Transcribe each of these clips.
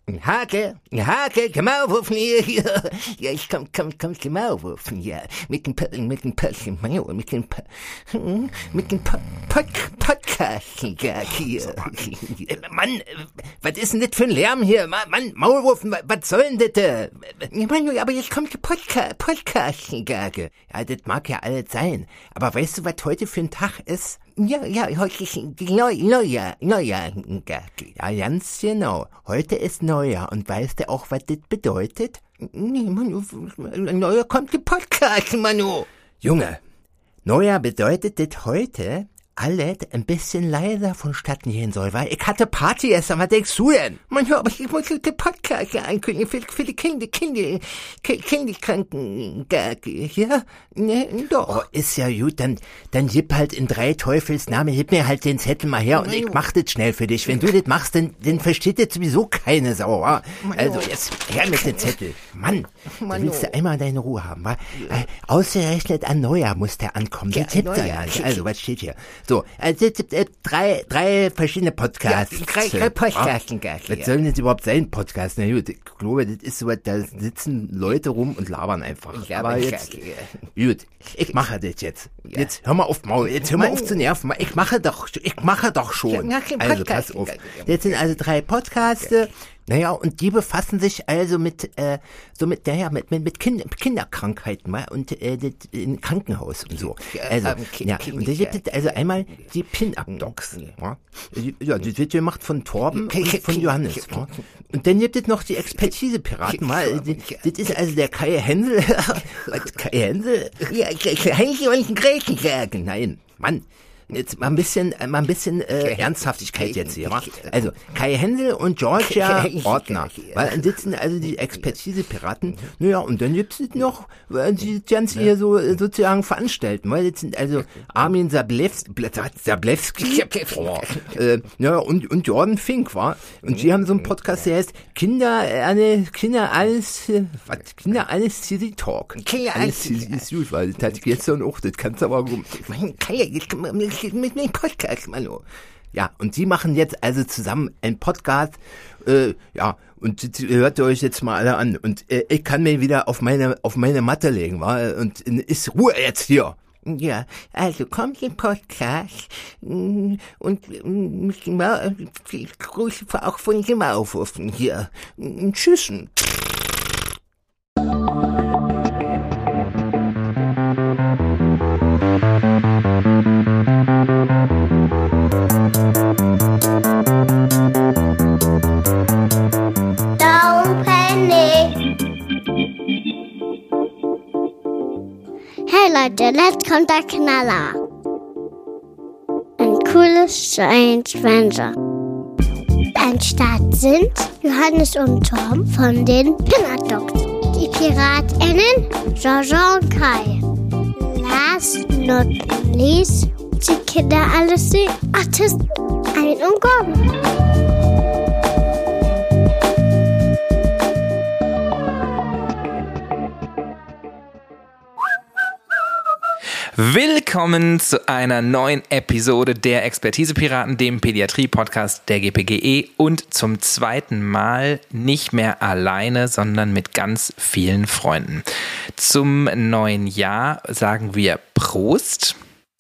Hake, komm aufrufen hier. Ja, ich komm aufrufen, ja. Mit dem Podcasten hier. Mann, was ist denn das für ein Lärm hier? Mann, Maulwurfen, was soll denn das? Mann, aber jetzt kommt die Podcasten, Gage. Ja, das mag ja alles sein. Aber weißt du, was heute für ein Tag ist? Ja, heute ist Neujahr, Gage. Ja, ganz genau. Heute ist Neujahr. Und weißt du auch, was das bedeutet? Nee, Manu, Neujahr kommt die Podcast, Manu. Junge, Neujahr bedeutet das heute, alles ein bisschen leiser vonstatten gehen soll, weil ich hatte Party gestern, was denkst du denn? Manchmal, aber ich muss den Podcast ankündigen für die Kinderkranken, ja? Ne, doch. Oh, ist ja gut, dann gib halt in 3 Teufels Namen, gib mir halt den Zettel mal her und ich mach das schnell für dich. Wenn du das machst, dann versteht das sowieso keine Sau, wa? Also jetzt her mit dem Zettel. Mann, da willst du einmal deine Ruhe haben, wa? Ausgerechnet an Neujahr muss der ankommen, das tippt er ja nicht. Also, was steht hier? So, also drei verschiedene Podcasts. Ja, drei Podcasts. Was soll denn das überhaupt sein, Podcast? Na gut, ich glaube, das ist so, da sitzen Leute rum und labern einfach. Aber jetzt, gut, ich mache das jetzt. Ja. Jetzt hör mal auf, Maul, jetzt hör mal auf zu nerven. Ich mache doch schon. Also pass auf. Jetzt sind also 3 Podcasts. Naja, und die befassen sich also mit Kinderkrankheiten, und im Krankenhaus und so. Also, ja, und da gibt es also einmal die Pin-Up-Docs. Ja, das wird gemacht von Torben und von Johannes. Und dann gibt es noch die Expertise-Piraten, das ist also der Kai Hänsel. Kai Hänsel? Ja, Hänsel und Gretchen. Nein, Mann. Jetzt mal ein bisschen Ernsthaftigkeit jetzt hier, wa? Also, Kai Händel und Georgia Ortner, weil dann sitzen also die Expertise-Piraten, naja, und dann gibt es noch, die Ganze hier so sozusagen veranstalten, weil jetzt sind also Armin Sablewski, ja, und Jordan Fink, wa? Und die haben so einen Podcast, der heißt Kinderanästhesie Talk. Kinderanästhesie ist gut, weil das hatte ich gestern auch, das kannst du aber gut. Mit dem Podcast, Manu. Ja, und die machen jetzt also zusammen einen Podcast, ja, und hört euch jetzt mal alle an. Und ich kann mir wieder auf meine Matte legen, wa? Und ist Ruhe jetzt hier. Ja, also kommt im Podcast und Grüße auch von dem Aufrufen hier. Tschüssen. Leute, jetzt kommt der Knaller. Ein cooles Giant Adventure. Am Start sind Johannes und Tom von den Pin-Up-Docs. Die PiratInnen Georgia und Kai. Last not least die Kinderartisten Armin und Gordon. Willkommen zu einer neuen Episode der Expertise-Piraten, dem Pädiatrie-Podcast der GPGE und zum zweiten Mal nicht mehr alleine, sondern mit ganz vielen Freunden. Zum neuen Jahr sagen wir Prost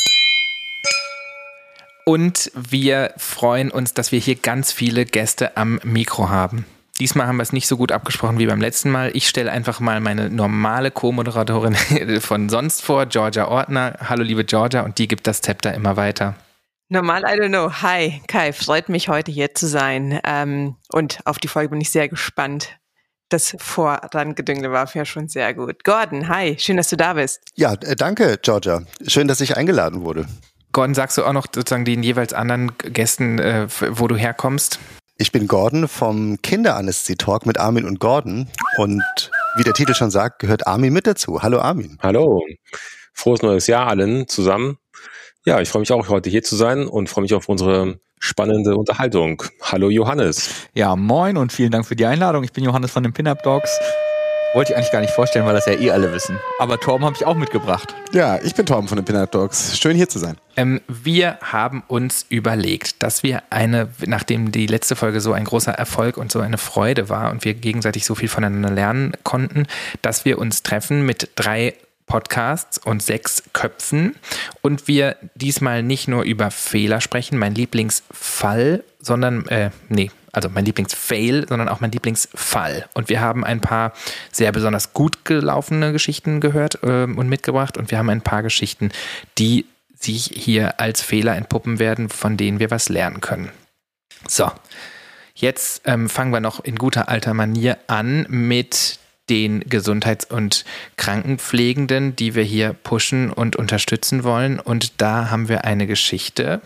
und wir freuen uns, dass wir hier ganz viele Gäste am Mikro haben. Diesmal haben wir es nicht so gut abgesprochen wie beim letzten Mal. Ich stelle einfach mal meine normale Co-Moderatorin von sonst vor, Georgia Ortner. Hallo liebe Georgia, und die gibt das Zepter immer weiter. Normal, I don't know. Hi, Kai, freut mich heute hier zu sein. Und auf die Folge bin ich sehr gespannt. Das Vorrangedüngle war ja schon sehr gut. Gordon, hi, schön, dass du da bist. Ja, danke Georgia. Schön, dass ich eingeladen wurde. Gordon, sagst du auch noch sozusagen den jeweils anderen Gästen, wo du herkommst? Ich bin Gordon vom Kinderanästhesie-Talk mit Armin und Gordon und wie der Titel schon sagt, gehört Armin mit dazu. Hallo Armin. Hallo, frohes neues Jahr allen zusammen. Ja, ich freue mich auch, heute hier zu sein und freue mich auf unsere spannende Unterhaltung. Hallo Johannes. Ja, moin und vielen Dank für die Einladung. Ich bin Johannes von den Pin-Up-Docs. Wollte ich eigentlich gar nicht vorstellen, weil das ja eh alle wissen. Aber Torben habe ich auch mitgebracht. Ja, ich bin Torben von den Peanut Dogs. Schön hier zu sein. Wir haben uns überlegt, dass wir nachdem die letzte Folge so ein großer Erfolg und so eine Freude war und wir gegenseitig so viel voneinander lernen konnten, dass wir uns treffen mit 3 Podcasts und 6 Köpfen und wir diesmal nicht nur über Fehler sprechen, mein Lieblingsfall, sondern, mein Lieblingsfail, sondern auch mein Lieblingsfall. Und wir haben ein paar sehr besonders gut gelaufene Geschichten gehört und mitgebracht und wir haben ein paar Geschichten, die sich hier als Fehler entpuppen werden, von denen wir was lernen können. So, jetzt fangen wir noch in guter alter Manier an mit den Gesundheits- und Krankenpflegenden, die wir hier pushen und unterstützen wollen. Und da haben wir eine Geschichte.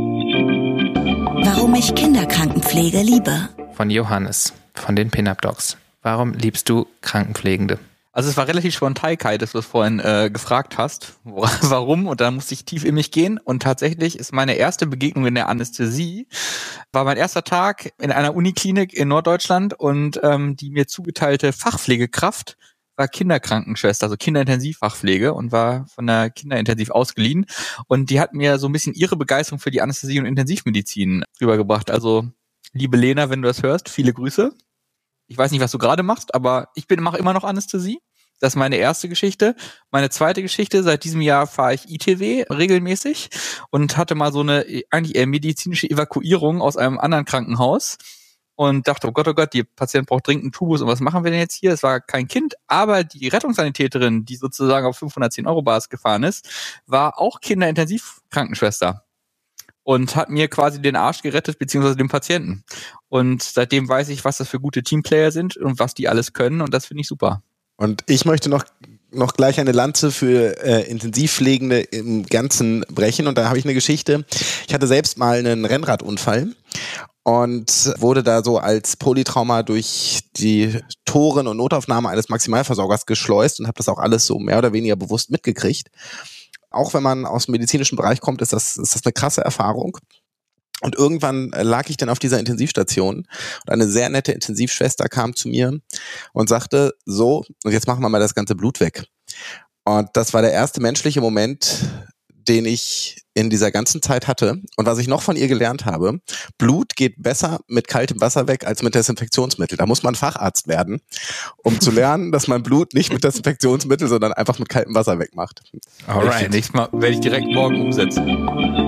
Warum ich Kinderkrankenpflege liebe. Von Johannes, von den Pin-Up Dogs. Warum liebst du Krankenpflegende? Also es war relativ spontan, Kai, dass du es vorhin gefragt hast, warum, und da musste ich tief in mich gehen und tatsächlich ist meine erste Begegnung in der Anästhesie, war mein erster Tag in einer Uniklinik in Norddeutschland und die mir zugeteilte Fachpflegekraft war Kinderkrankenschwester, also Kinderintensivfachpflege und war von der Kinderintensiv ausgeliehen und die hat mir so ein bisschen ihre Begeisterung für die Anästhesie und Intensivmedizin rübergebracht. Also liebe Lena, wenn du das hörst, viele Grüße. Ich weiß nicht, was du gerade machst, aber ich mache immer noch Anästhesie. Das ist meine erste Geschichte. Meine zweite Geschichte, seit diesem Jahr fahre ich ITW regelmäßig und hatte mal so eine eigentlich eher medizinische Evakuierung aus einem anderen Krankenhaus und dachte, oh Gott, die Patient braucht dringend einen Tubus und was machen wir denn jetzt hier? Es war kein Kind, aber die Rettungssanitäterin, die sozusagen auf 510 € Basis gefahren ist, war auch Kinderintensivkrankenschwester und hat mir quasi den Arsch gerettet, beziehungsweise den Patienten. Und seitdem weiß ich, was das für gute Teamplayer sind und was die alles können und das finde ich super. Und ich möchte noch gleich eine Lanze für Intensivpflegende im Ganzen brechen. Und da habe ich eine Geschichte. Ich hatte selbst mal einen Rennradunfall und wurde da so als Polytrauma durch die Toren und Notaufnahme eines Maximalversorgers geschleust und habe das auch alles so mehr oder weniger bewusst mitgekriegt. Auch wenn man aus dem medizinischen Bereich kommt, ist das eine krasse Erfahrung. Und irgendwann lag ich dann auf dieser Intensivstation und eine sehr nette Intensivschwester kam zu mir und sagte, so, und jetzt machen wir mal das ganze Blut weg. Und das war der erste menschliche Moment, den ich in dieser ganzen Zeit hatte. Und was ich noch von ihr gelernt habe, Blut geht besser mit kaltem Wasser weg als mit Desinfektionsmittel. Da muss man Facharzt werden, um zu lernen, dass man Blut nicht mit Desinfektionsmittel, sondern einfach mit kaltem Wasser wegmacht. Alright, nächstes Mal werde ich direkt morgen umsetzen.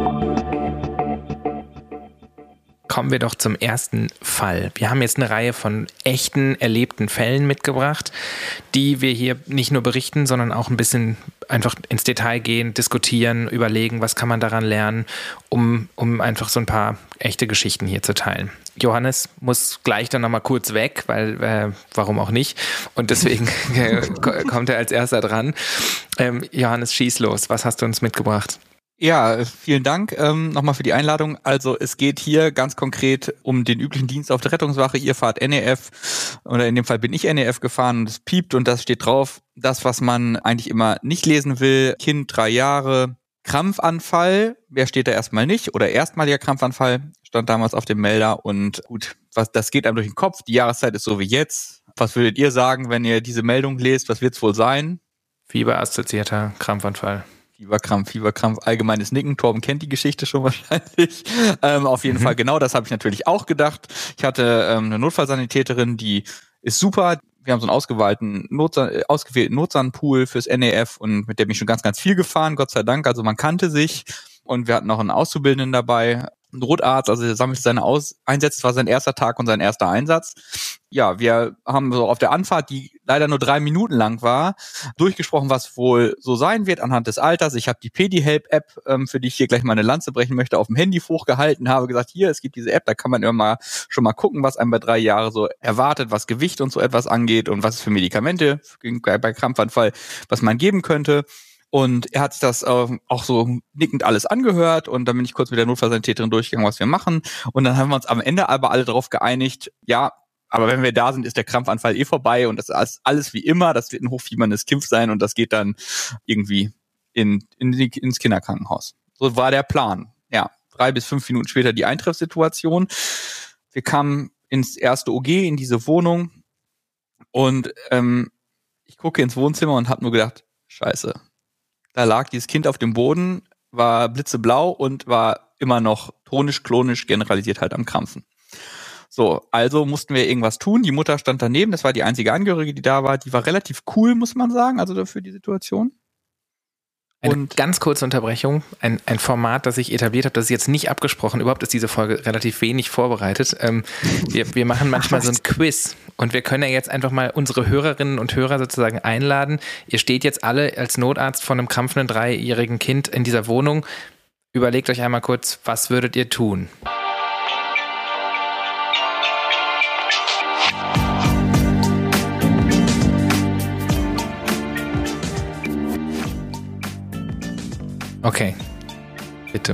Kommen wir doch zum ersten Fall. Wir haben jetzt eine Reihe von echten, erlebten Fällen mitgebracht, die wir hier nicht nur berichten, sondern auch ein bisschen einfach ins Detail gehen, diskutieren, überlegen, was kann man daran lernen, um einfach so ein paar echte Geschichten hier zu teilen. Johannes muss gleich dann nochmal kurz weg, weil warum auch nicht? Und deswegen kommt er als erster dran. Johannes, schieß los. Was hast du uns mitgebracht? Ja, vielen Dank nochmal für die Einladung. Also es geht hier ganz konkret um den üblichen Dienst auf der Rettungswache. Ihr fahrt NEF oder in dem Fall bin ich NEF gefahren und es piept und das steht drauf. Das, was man eigentlich immer nicht lesen will. Kind 3 Jahre, Krampfanfall. Wer steht da erstmal nicht? Oder erstmaliger Krampfanfall stand damals auf dem Melder und gut, das geht einem durch den Kopf. Die Jahreszeit ist so wie jetzt. Was würdet ihr sagen, wenn ihr diese Meldung lest? Was wird's wohl sein? Fieberassoziierter Krampfanfall. Fieberkrampf, allgemeines Nicken. Torben kennt die Geschichte schon wahrscheinlich. Auf jeden Fall, genau, das habe ich natürlich auch gedacht. Ich hatte eine Notfallsanitäterin, die ist super. Wir haben so einen ausgewählten Notsan-Pool fürs NEF und mit der bin ich schon ganz, ganz viel gefahren, Gott sei Dank. Also man kannte sich und wir hatten noch einen Auszubildenden dabei, einen Notarzt, also er sammelte seine Einsätze, es war sein erster Tag und sein erster Einsatz. Ja, wir haben so auf der Anfahrt, die leider nur 3 Minuten lang war, durchgesprochen, was wohl so sein wird anhand des Alters. Ich habe die PediHelp-App, für die ich hier gleich mal eine Lanze brechen möchte, auf dem Handy hochgehalten, habe gesagt, hier, es gibt diese App, da kann man immer schon mal gucken, was einem bei 3 Jahren so erwartet, was Gewicht und so etwas angeht und was es für Medikamente bei Krampfanfall, was man geben könnte. Und er hat sich das auch so nickend alles angehört und dann bin ich kurz mit der Notfallsanitäterin durchgegangen, was wir machen. Und dann haben wir uns am Ende aber alle darauf geeinigt, ja, aber wenn wir da sind, ist der Krampfanfall eh vorbei und das ist alles wie immer, das wird ein hochfieberndes Kind sein und das geht dann irgendwie ins Kinderkrankenhaus. So war der Plan. Ja, 3 bis 5 Minuten später die Eintreffsituation. Wir kamen ins erste OG, in diese Wohnung und ich gucke ins Wohnzimmer und habe nur gedacht, scheiße. Da lag dieses Kind auf dem Boden, war blitzeblau und war immer noch tonisch-klonisch generalisiert halt am Krampfen. So, also mussten wir irgendwas tun. Die Mutter stand daneben, das war die einzige Angehörige, die da war. Die war relativ cool, muss man sagen, also dafür die Situation. Eine ganz kurze Unterbrechung, ein Format, das ich etabliert habe, das ist jetzt nicht abgesprochen, überhaupt ist diese Folge relativ wenig vorbereitet. Wir machen manchmal so ein Quiz und wir können ja jetzt einfach mal unsere Hörerinnen und Hörer sozusagen einladen. Ihr steht jetzt alle als Notarzt von einem krampfenden 3-jährigen Kind in dieser Wohnung. Überlegt euch einmal kurz, was würdet ihr tun? Okay, bitte.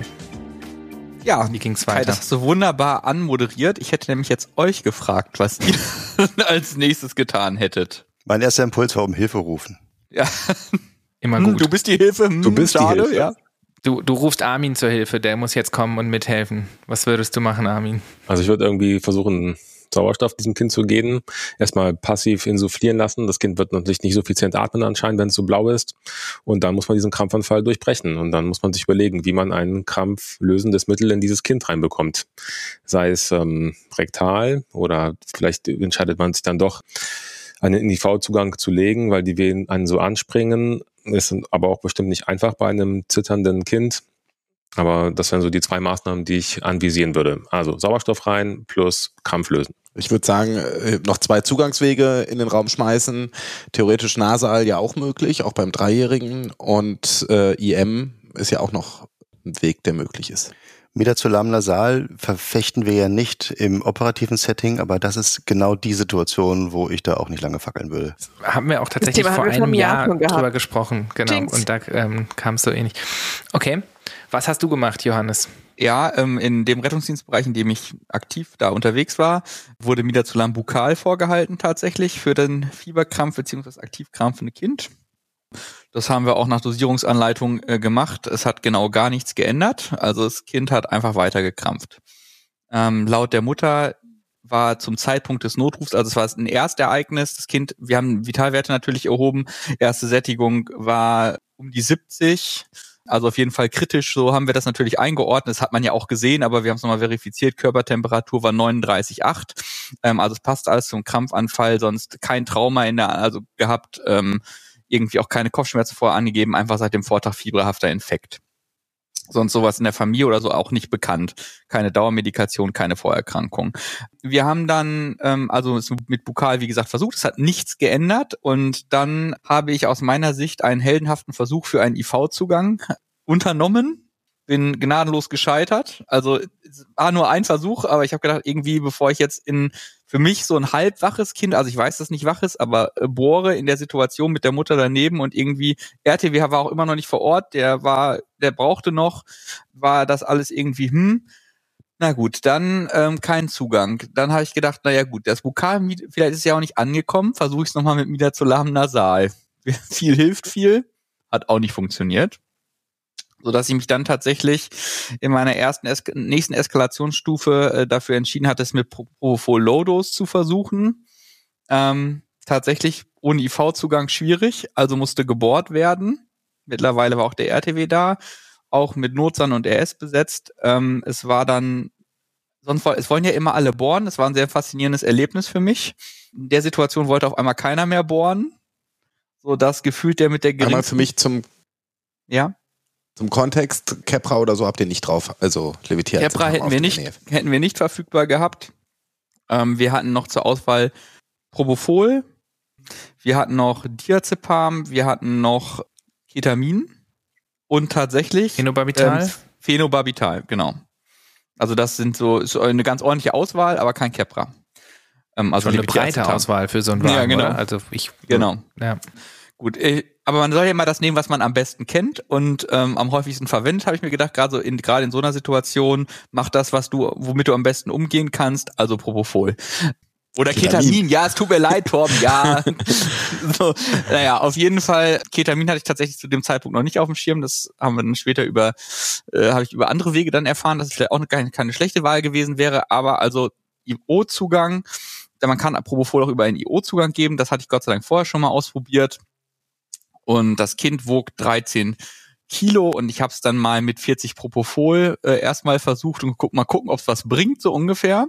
Ja, wie ging's Kai, weiter? das hast du wunderbar anmoderiert. Ich hätte nämlich jetzt euch gefragt, was ihr als nächstes getan hättet. Mein erster Impuls war Hilfe rufen. Ja. Immer gut. Du bist die Hilfe. Du bist schade, die Hilfe. Ja. Du rufst Armin zur Hilfe, der muss jetzt kommen und mithelfen. Was würdest du machen, Armin? Also ich würde irgendwie versuchen, Sauerstoff diesem Kind zu geben. Erstmal passiv insufflieren lassen. Das Kind wird natürlich nicht suffizient atmen anscheinend, wenn es so blau ist. Und dann muss man diesen Krampfanfall durchbrechen. Und dann muss man sich überlegen, wie man ein krampflösendes Mittel in dieses Kind reinbekommt. Sei es rektal oder vielleicht entscheidet man sich dann doch, einen IV-Zugang zu legen, weil die Venen einen so anspringen. Ist aber auch bestimmt nicht einfach bei einem zitternden Kind. Aber das wären so die 2 Maßnahmen, die ich anvisieren würde. Also Sauerstoff rein plus Krampf lösen. Ich würde sagen, noch 2 Zugangswege in den Raum schmeißen. Theoretisch nasal ja auch möglich, auch beim 3-Jährigen. Und IM ist ja auch noch ein Weg, der möglich ist. Midazolam nasal verfechten wir ja nicht im operativen Setting, aber das ist genau die Situation, wo ich da auch nicht lange fackeln würde. Haben wir auch tatsächlich vor einem Jahr drüber gesprochen. Genau. Jinx. Und da kam es so ähnlich. Okay. Was hast du gemacht, Johannes? Ja, in dem Rettungsdienstbereich, in dem ich aktiv da unterwegs war, wurde Midazolam bukal vorgehalten tatsächlich für den Fieberkrampf bzw. aktiv krampfende Kind. Das haben wir auch nach Dosierungsanleitung gemacht. Es hat genau gar nichts geändert. Also das Kind hat einfach weiter gekrampft. Laut der Mutter war zum Zeitpunkt des Notrufs, also es war ein Erstereignis, das Kind, wir haben Vitalwerte natürlich erhoben, erste Sättigung war um die 70, also auf jeden Fall kritisch, so haben wir das natürlich eingeordnet, das hat man ja auch gesehen, aber wir haben es nochmal verifiziert, Körpertemperatur war 39,8, also es passt alles zum Krampfanfall, sonst kein Trauma gehabt, irgendwie auch keine Kopfschmerzen vorher angegeben, einfach seit dem Vortag fieberhafter Infekt. Sonst sowas in der Familie oder so auch nicht bekannt. Keine Dauermedikation, keine Vorerkrankung. Wir haben dann also mit Bukal, wie gesagt, versucht. Es hat nichts geändert. Und dann habe ich aus meiner Sicht einen heldenhaften Versuch für einen IV-Zugang unternommen. Bin gnadenlos gescheitert. Also es war nur ein Versuch, aber ich habe gedacht, irgendwie, bevor ich jetzt für mich so ein halbwaches Kind, also ich weiß, dass nicht wach ist, aber bohre in der Situation mit der Mutter daneben und irgendwie, RTW war auch immer noch nicht vor Ort, der brauchte noch, war das alles irgendwie, na gut, dann kein Zugang. Dann habe ich gedacht, naja gut, das Bukal, vielleicht ist es ja auch nicht angekommen, versuche ich es nochmal mit Midazolam nasal. Viel hilft viel, hat auch nicht funktioniert. Sodass ich mich dann tatsächlich in meiner nächsten Eskalationsstufe dafür entschieden hatte, es mit Propofol Low-Dose zu versuchen. Tatsächlich ohne IV-Zugang schwierig, also musste gebohrt werden. Mittlerweile war auch der RTW da, auch mit Notsan und RS besetzt. Es wollen ja immer alle bohren, das war ein sehr faszinierendes Erlebnis für mich. In der Situation wollte auf einmal keiner mehr bohren, sodass gefühlt der mit der geringsten... Einmal für mich zum Kontext, Keppra oder so habt ihr nicht drauf, also levitiert. Keppra hätten wir nicht verfügbar gehabt. Wir hatten noch zur Auswahl Propofol, wir hatten noch Diazepam, wir hatten noch Ketamin und tatsächlich Phenobarbital, genau. Also das ist eine ganz ordentliche Auswahl, aber kein Keppra. Also eine breite Auswahl für so einen Wagen, ja, genau. Oder? Also genau. Ja. Gut, aber man soll ja immer das nehmen, was man am besten kennt und am häufigsten verwendet, habe ich mir gedacht, gerade in so einer Situation, mach das, womit du am besten umgehen kannst, also Propofol. Oder Ketamin, ja, es tut mir leid, Torben, ja. So, naja, auf jeden Fall, Ketamin hatte ich tatsächlich zu dem Zeitpunkt noch nicht auf dem Schirm, das haben wir dann später habe ich über andere Wege dann erfahren, dass es vielleicht auch keine schlechte Wahl gewesen wäre, aber also IO-Zugang Man kann Propofol auch über einen IO-Zugang geben. Das hatte ich Gott sei Dank vorher schon mal ausprobiert. Und das Kind wog 13 Kilo und ich habe es dann mal mit 40 Propofol erstmal versucht und mal gucken, ob es was bringt, so ungefähr.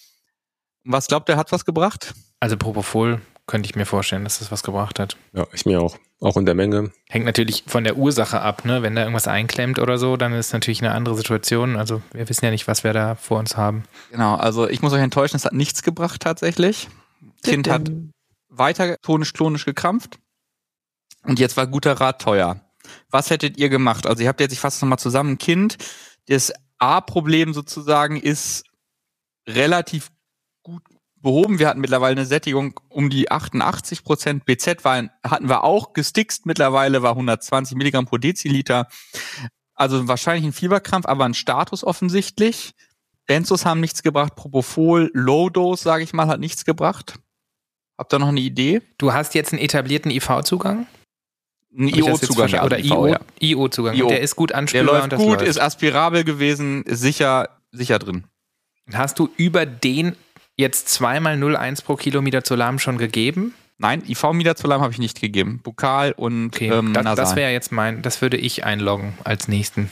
Was glaubt ihr, hat was gebracht? Also Propofol könnte ich mir vorstellen, dass das was gebracht hat. Ja, ich mir auch. Auch in der Menge. Hängt natürlich von der Ursache ab, ne? Wenn da irgendwas einklemmt oder so, dann ist natürlich eine andere Situation. Also wir wissen ja nicht, was wir da vor uns haben. Genau, also ich muss euch enttäuschen, es hat nichts gebracht tatsächlich. Das Kind hat weiter tonisch-klonisch gekrampft und jetzt war guter Rat teuer. Was hättet ihr gemacht? Also ihr habt jetzt, ich fasse es nochmal zusammen, ein Kind, das A-Problem sozusagen ist relativ gut behoben. Wir hatten mittlerweile eine Sättigung um die 88%. BZ hatten wir auch gestickst. Mittlerweile war 120 Milligramm pro Deziliter. Also wahrscheinlich ein Fieberkrampf, aber ein Status offensichtlich. Benzos haben nichts gebracht. Propofol, Low-Dose, sage ich mal, hat nichts gebracht. Habt ihr noch eine Idee? Du hast jetzt einen etablierten IV-Zugang? Ein IO-Zugang. Ja, oder IO-Zugang. IO. Der ist gut anspielbar. Der läuft gut, ist aspirabel gewesen, ist sicher drin. Hast du über den jetzt zweimal 0,1 pro Kilo Midazolam schon gegeben? Nein, IV-Midazolam habe ich nicht gegeben. Bukal und nasal. Das wäre jetzt das würde ich einloggen als nächsten,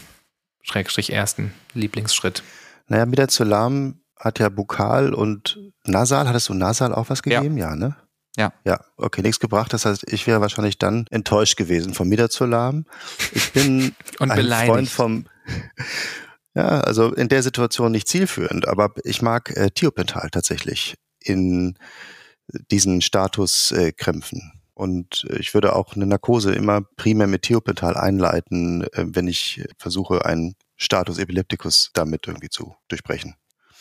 ersten Lieblingsschritt. Naja, Midazolam hat ja Bukal und nasal. Hattest du nasal auch was gegeben? Ja, ne? Ja. Ja, okay, nichts gebracht. Das heißt, ich wäre wahrscheinlich dann enttäuscht gewesen vom Midazolam. Ich bin und ein Freund vom... Ja, also in der Situation nicht zielführend, aber ich mag Thiopental tatsächlich in diesen Statuskrämpfen. Und ich würde auch eine Narkose immer primär mit Thiopental einleiten, wenn ich versuche, einen Status Epilepticus damit irgendwie zu durchbrechen.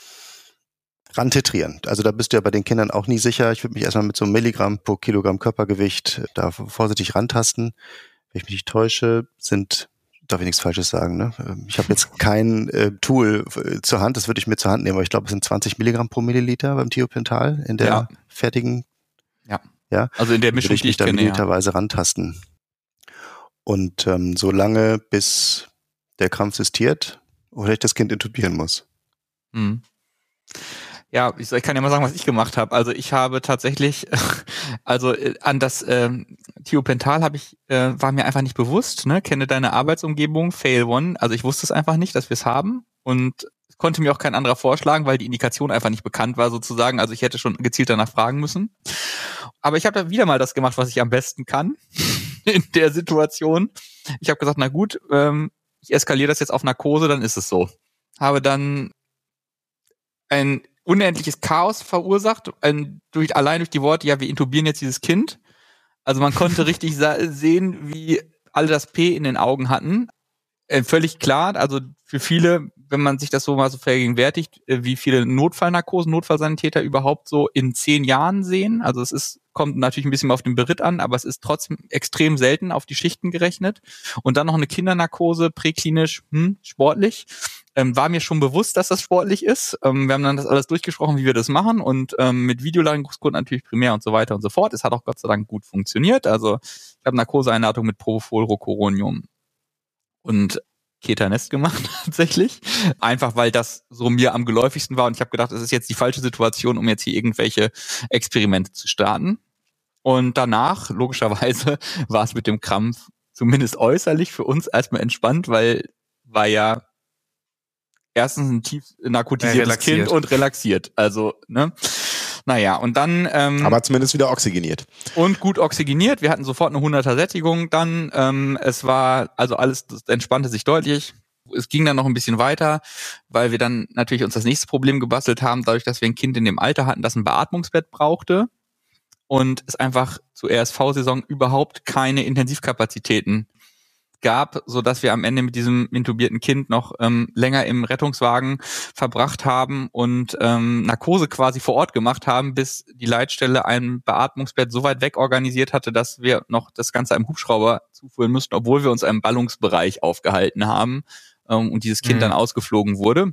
Rantitrieren. Also da bist du ja bei den Kindern auch nie sicher. Ich würde mich erstmal mit so einem Milligramm pro Kilogramm Körpergewicht da vorsichtig rantasten. Wenn ich mich nicht täusche, darf ich nichts Falsches sagen, ne? Ich habe jetzt kein Tool zur Hand, das würde ich mir zur Hand nehmen, aber ich glaube, es sind 20 Milligramm pro Milliliter beim Thiopental in der fertigen. Ja. Also in der Mischung, würde ich mich da milliliterweise rantasten. Und so lange, bis der Krampf sistiert oder ich das Kind intubieren muss. Mhm. Ja, ich kann ja mal sagen, was ich gemacht habe. Also ich habe tatsächlich, an das Thiopental war mir einfach nicht bewusst, ne? Kenne deine Arbeitsumgebung, Fail One. Also ich wusste es einfach nicht, dass wir es haben und konnte mir auch kein anderer vorschlagen, weil die Indikation einfach nicht bekannt war sozusagen. Also ich hätte schon gezielt danach fragen müssen. Aber ich habe da wieder mal das gemacht, was ich am besten kann in der Situation. Ich habe gesagt, na gut, ich eskaliere das jetzt auf Narkose, dann ist es so. Habe dann ein unendliches Chaos verursacht, allein durch die Worte, ja, wir intubieren jetzt dieses Kind. Also man konnte richtig sehen, wie alle das P in den Augen hatten. Völlig klar, also für viele, wenn man sich das so mal so vergegenwärtigt, wie viele Notfallnarkosen, Notfallsanitäter überhaupt so in 10 Jahren sehen. Also kommt natürlich ein bisschen auf den Beritt an, aber es ist trotzdem extrem selten auf die Schichten gerechnet. Und dann noch eine Kindernarkose, präklinisch, sportlich. War mir schon bewusst, dass das sportlich ist. Wir haben dann das alles durchgesprochen, wie wir das machen und mit Videolaryngoskop natürlich primär und so weiter und so fort. Es hat auch Gott sei Dank gut funktioniert. Also ich habe Narkoseeinleitung mit Propofol, Rocuronium und Ketanest gemacht tatsächlich. Einfach, weil das so mir am geläufigsten war und ich habe gedacht, es ist jetzt die falsche Situation, um jetzt hier irgendwelche Experimente zu starten. Und danach, logischerweise, war es mit dem Krampf zumindest äußerlich für uns erstmal entspannt, weil war ja erstens ein tief narkotisiertes Kind und relaxiert. Also, ne? Naja, und dann... aber zumindest wieder oxygeniert. Und gut oxygeniert. Wir hatten sofort eine 100er Sättigung dann. Es war, also alles, das entspannte sich deutlich. Es ging dann noch ein bisschen weiter, weil wir dann natürlich uns das nächste Problem gebastelt haben, dadurch, dass wir ein Kind in dem Alter hatten, das ein Beatmungsbett brauchte und es einfach zur RSV-Saison überhaupt keine Intensivkapazitäten gab, so dass wir am Ende mit diesem intubierten Kind noch länger im Rettungswagen verbracht haben und Narkose quasi vor Ort gemacht haben, bis die Leitstelle ein Beatmungsbett so weit weg organisiert hatte, dass wir noch das Ganze einem Hubschrauber zuführen mussten, obwohl wir uns im Ballungsbereich aufgehalten haben und dieses Kind dann ausgeflogen wurde.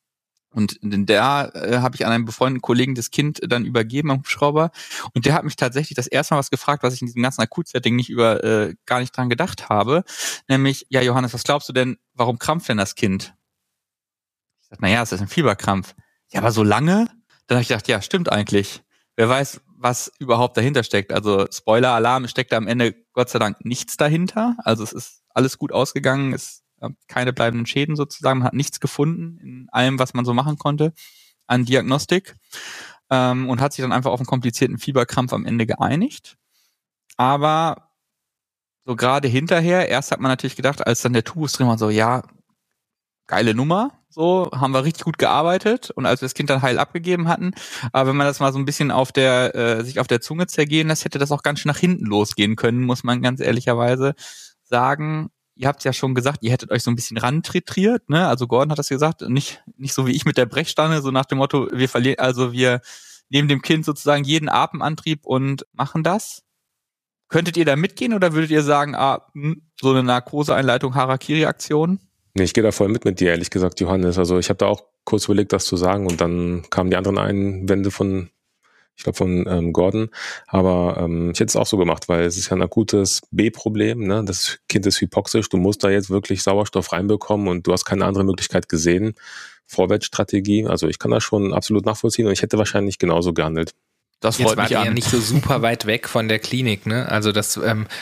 Und da habe ich an einen befreundeten Kollegen das Kind dann übergeben am Hubschrauber. Und der hat mich tatsächlich das erste Mal was gefragt, was ich in diesem ganzen Akutsetting gar nicht dran gedacht habe. Nämlich, ja Johannes, was glaubst du denn, warum krampft denn das Kind? Ich sag, naja, es ist ein Fieberkrampf. Ja, aber so lange? Dann habe ich gedacht, ja, stimmt eigentlich. wer weiß, was überhaupt dahinter steckt. Also Spoiler-Alarm, steckt da am Ende Gott sei Dank nichts dahinter. Also es ist alles gut ausgegangen, es keine bleibenden Schäden sozusagen, man hat nichts gefunden in allem, was man so machen konnte an Diagnostik und hat sich dann einfach auf einen komplizierten Fieberkrampf am Ende geeinigt. Aber so gerade hinterher, erst hat man natürlich gedacht, als dann der Tubus drin war, so ja, geile Nummer, so, haben wir richtig gut gearbeitet und als wir das Kind dann heil abgegeben hatten, aber wenn man das mal so ein bisschen sich auf der Zunge zergehen lässt, hätte das auch ganz schön nach hinten losgehen können, muss man ganz ehrlicherweise sagen. Ihr habt ja schon gesagt, ihr hättet euch so ein bisschen rantritriert, ne? Also Gordon hat das gesagt, nicht so wie ich mit der Brechstange, so nach dem Motto, wir nehmen dem Kind sozusagen jeden Atemantrieb und machen das. Könntet ihr da mitgehen oder würdet ihr sagen, so eine Narkoseeinleitung, Harakiri-Aktion? Nee, ich gehe da voll mit dir, ehrlich gesagt, Johannes. Also ich habe da auch kurz überlegt, das zu sagen und dann kamen die anderen Einwände von Gordon. Aber ich hätte es auch so gemacht, weil es ist ja ein akutes B-Problem. Ne? Das Kind ist hypoxisch, du musst da jetzt wirklich Sauerstoff reinbekommen und du hast keine andere Möglichkeit gesehen. Vorwärtsstrategie, also ich kann das schon absolut nachvollziehen und ich hätte wahrscheinlich genauso gehandelt. Das freut mich an. Ja nicht so super weit weg von der Klinik, ne? Also das,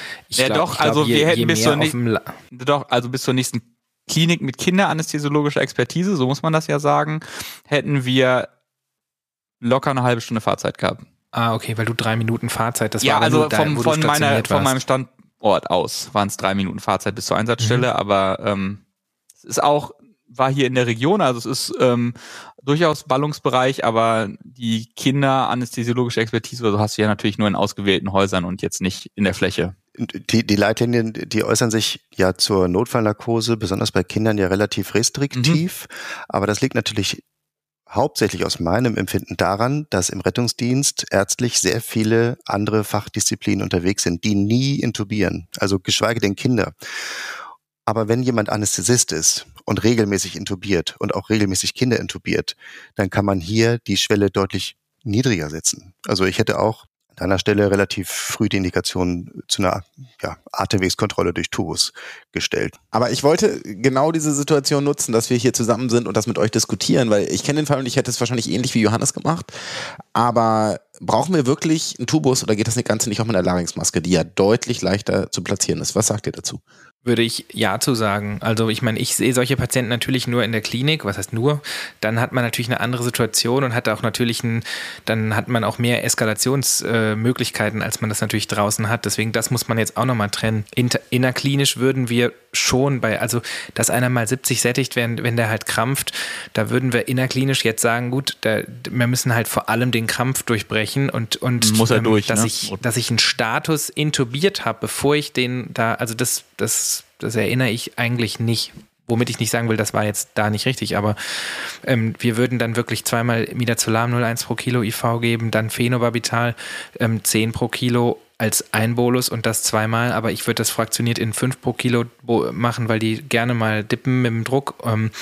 wir hätten bis zur nächsten Klinik mit kinderanästhesiologischer Expertise, so muss man das ja sagen, hätten wir locker eine halbe Stunde Fahrzeit gehabt. Okay, weil du 3 Minuten Fahrzeit, das ja, war also von meinem Standort aus waren es 3 Minuten Fahrzeit bis zur Einsatzstelle, aber es war hier in der Region, also es ist durchaus Ballungsbereich, aber die kinderanästhesiologische Expertise, also hast du ja natürlich nur in ausgewählten Häusern und jetzt nicht in der Fläche. Die Leitlinien, die äußern sich ja zur Notfallnarkose, besonders bei Kindern ja relativ restriktiv, aber das liegt natürlich hauptsächlich aus meinem Empfinden daran, dass im Rettungsdienst ärztlich sehr viele andere Fachdisziplinen unterwegs sind, die nie intubieren, also geschweige denn Kinder. Aber wenn jemand Anästhesist ist und regelmäßig intubiert und auch regelmäßig Kinder intubiert, dann kann man hier die Schwelle deutlich niedriger setzen. Also ich hätte auch an deiner Stelle relativ früh die Indikation zu einer Atemwegskontrolle durch Tubus gestellt. Aber ich wollte genau diese Situation nutzen, dass wir hier zusammen sind und das mit euch diskutieren, weil ich kenne den Fall und ich hätte es wahrscheinlich ähnlich wie Johannes gemacht. Aber brauchen wir wirklich einen Tubus oder geht das Ganze nicht auch mit einer Larynxmaske, die ja deutlich leichter zu platzieren ist? Was sagt ihr dazu? Würde ich ja zu sagen. Also ich meine, ich sehe solche Patienten natürlich nur in der Klinik. Was heißt nur? Dann hat man natürlich eine andere Situation und hat auch natürlich dann hat man auch mehr Eskalationsmöglichkeiten, als man das natürlich draußen hat. Deswegen, das muss man jetzt auch nochmal trennen. Innerklinisch würden wir schon also dass einer mal 70 sättigt, wenn der halt krampft, da würden wir innerklinisch jetzt sagen, gut, wir müssen halt vor allem den Krampf durchbrechen und muss er durch, dass ich einen Status intubiert habe, bevor ich den da, also das erinnere ich eigentlich nicht. Womit ich nicht sagen will, das war jetzt da nicht richtig, aber wir würden dann wirklich 2-mal Midazolam 0,1 pro Kilo IV geben, dann Phenobarbital 10 pro Kilo als ein Bolus und das 2-mal, aber ich würde das fraktioniert in 5 pro Kilo machen, weil die gerne mal dippen mit dem Druck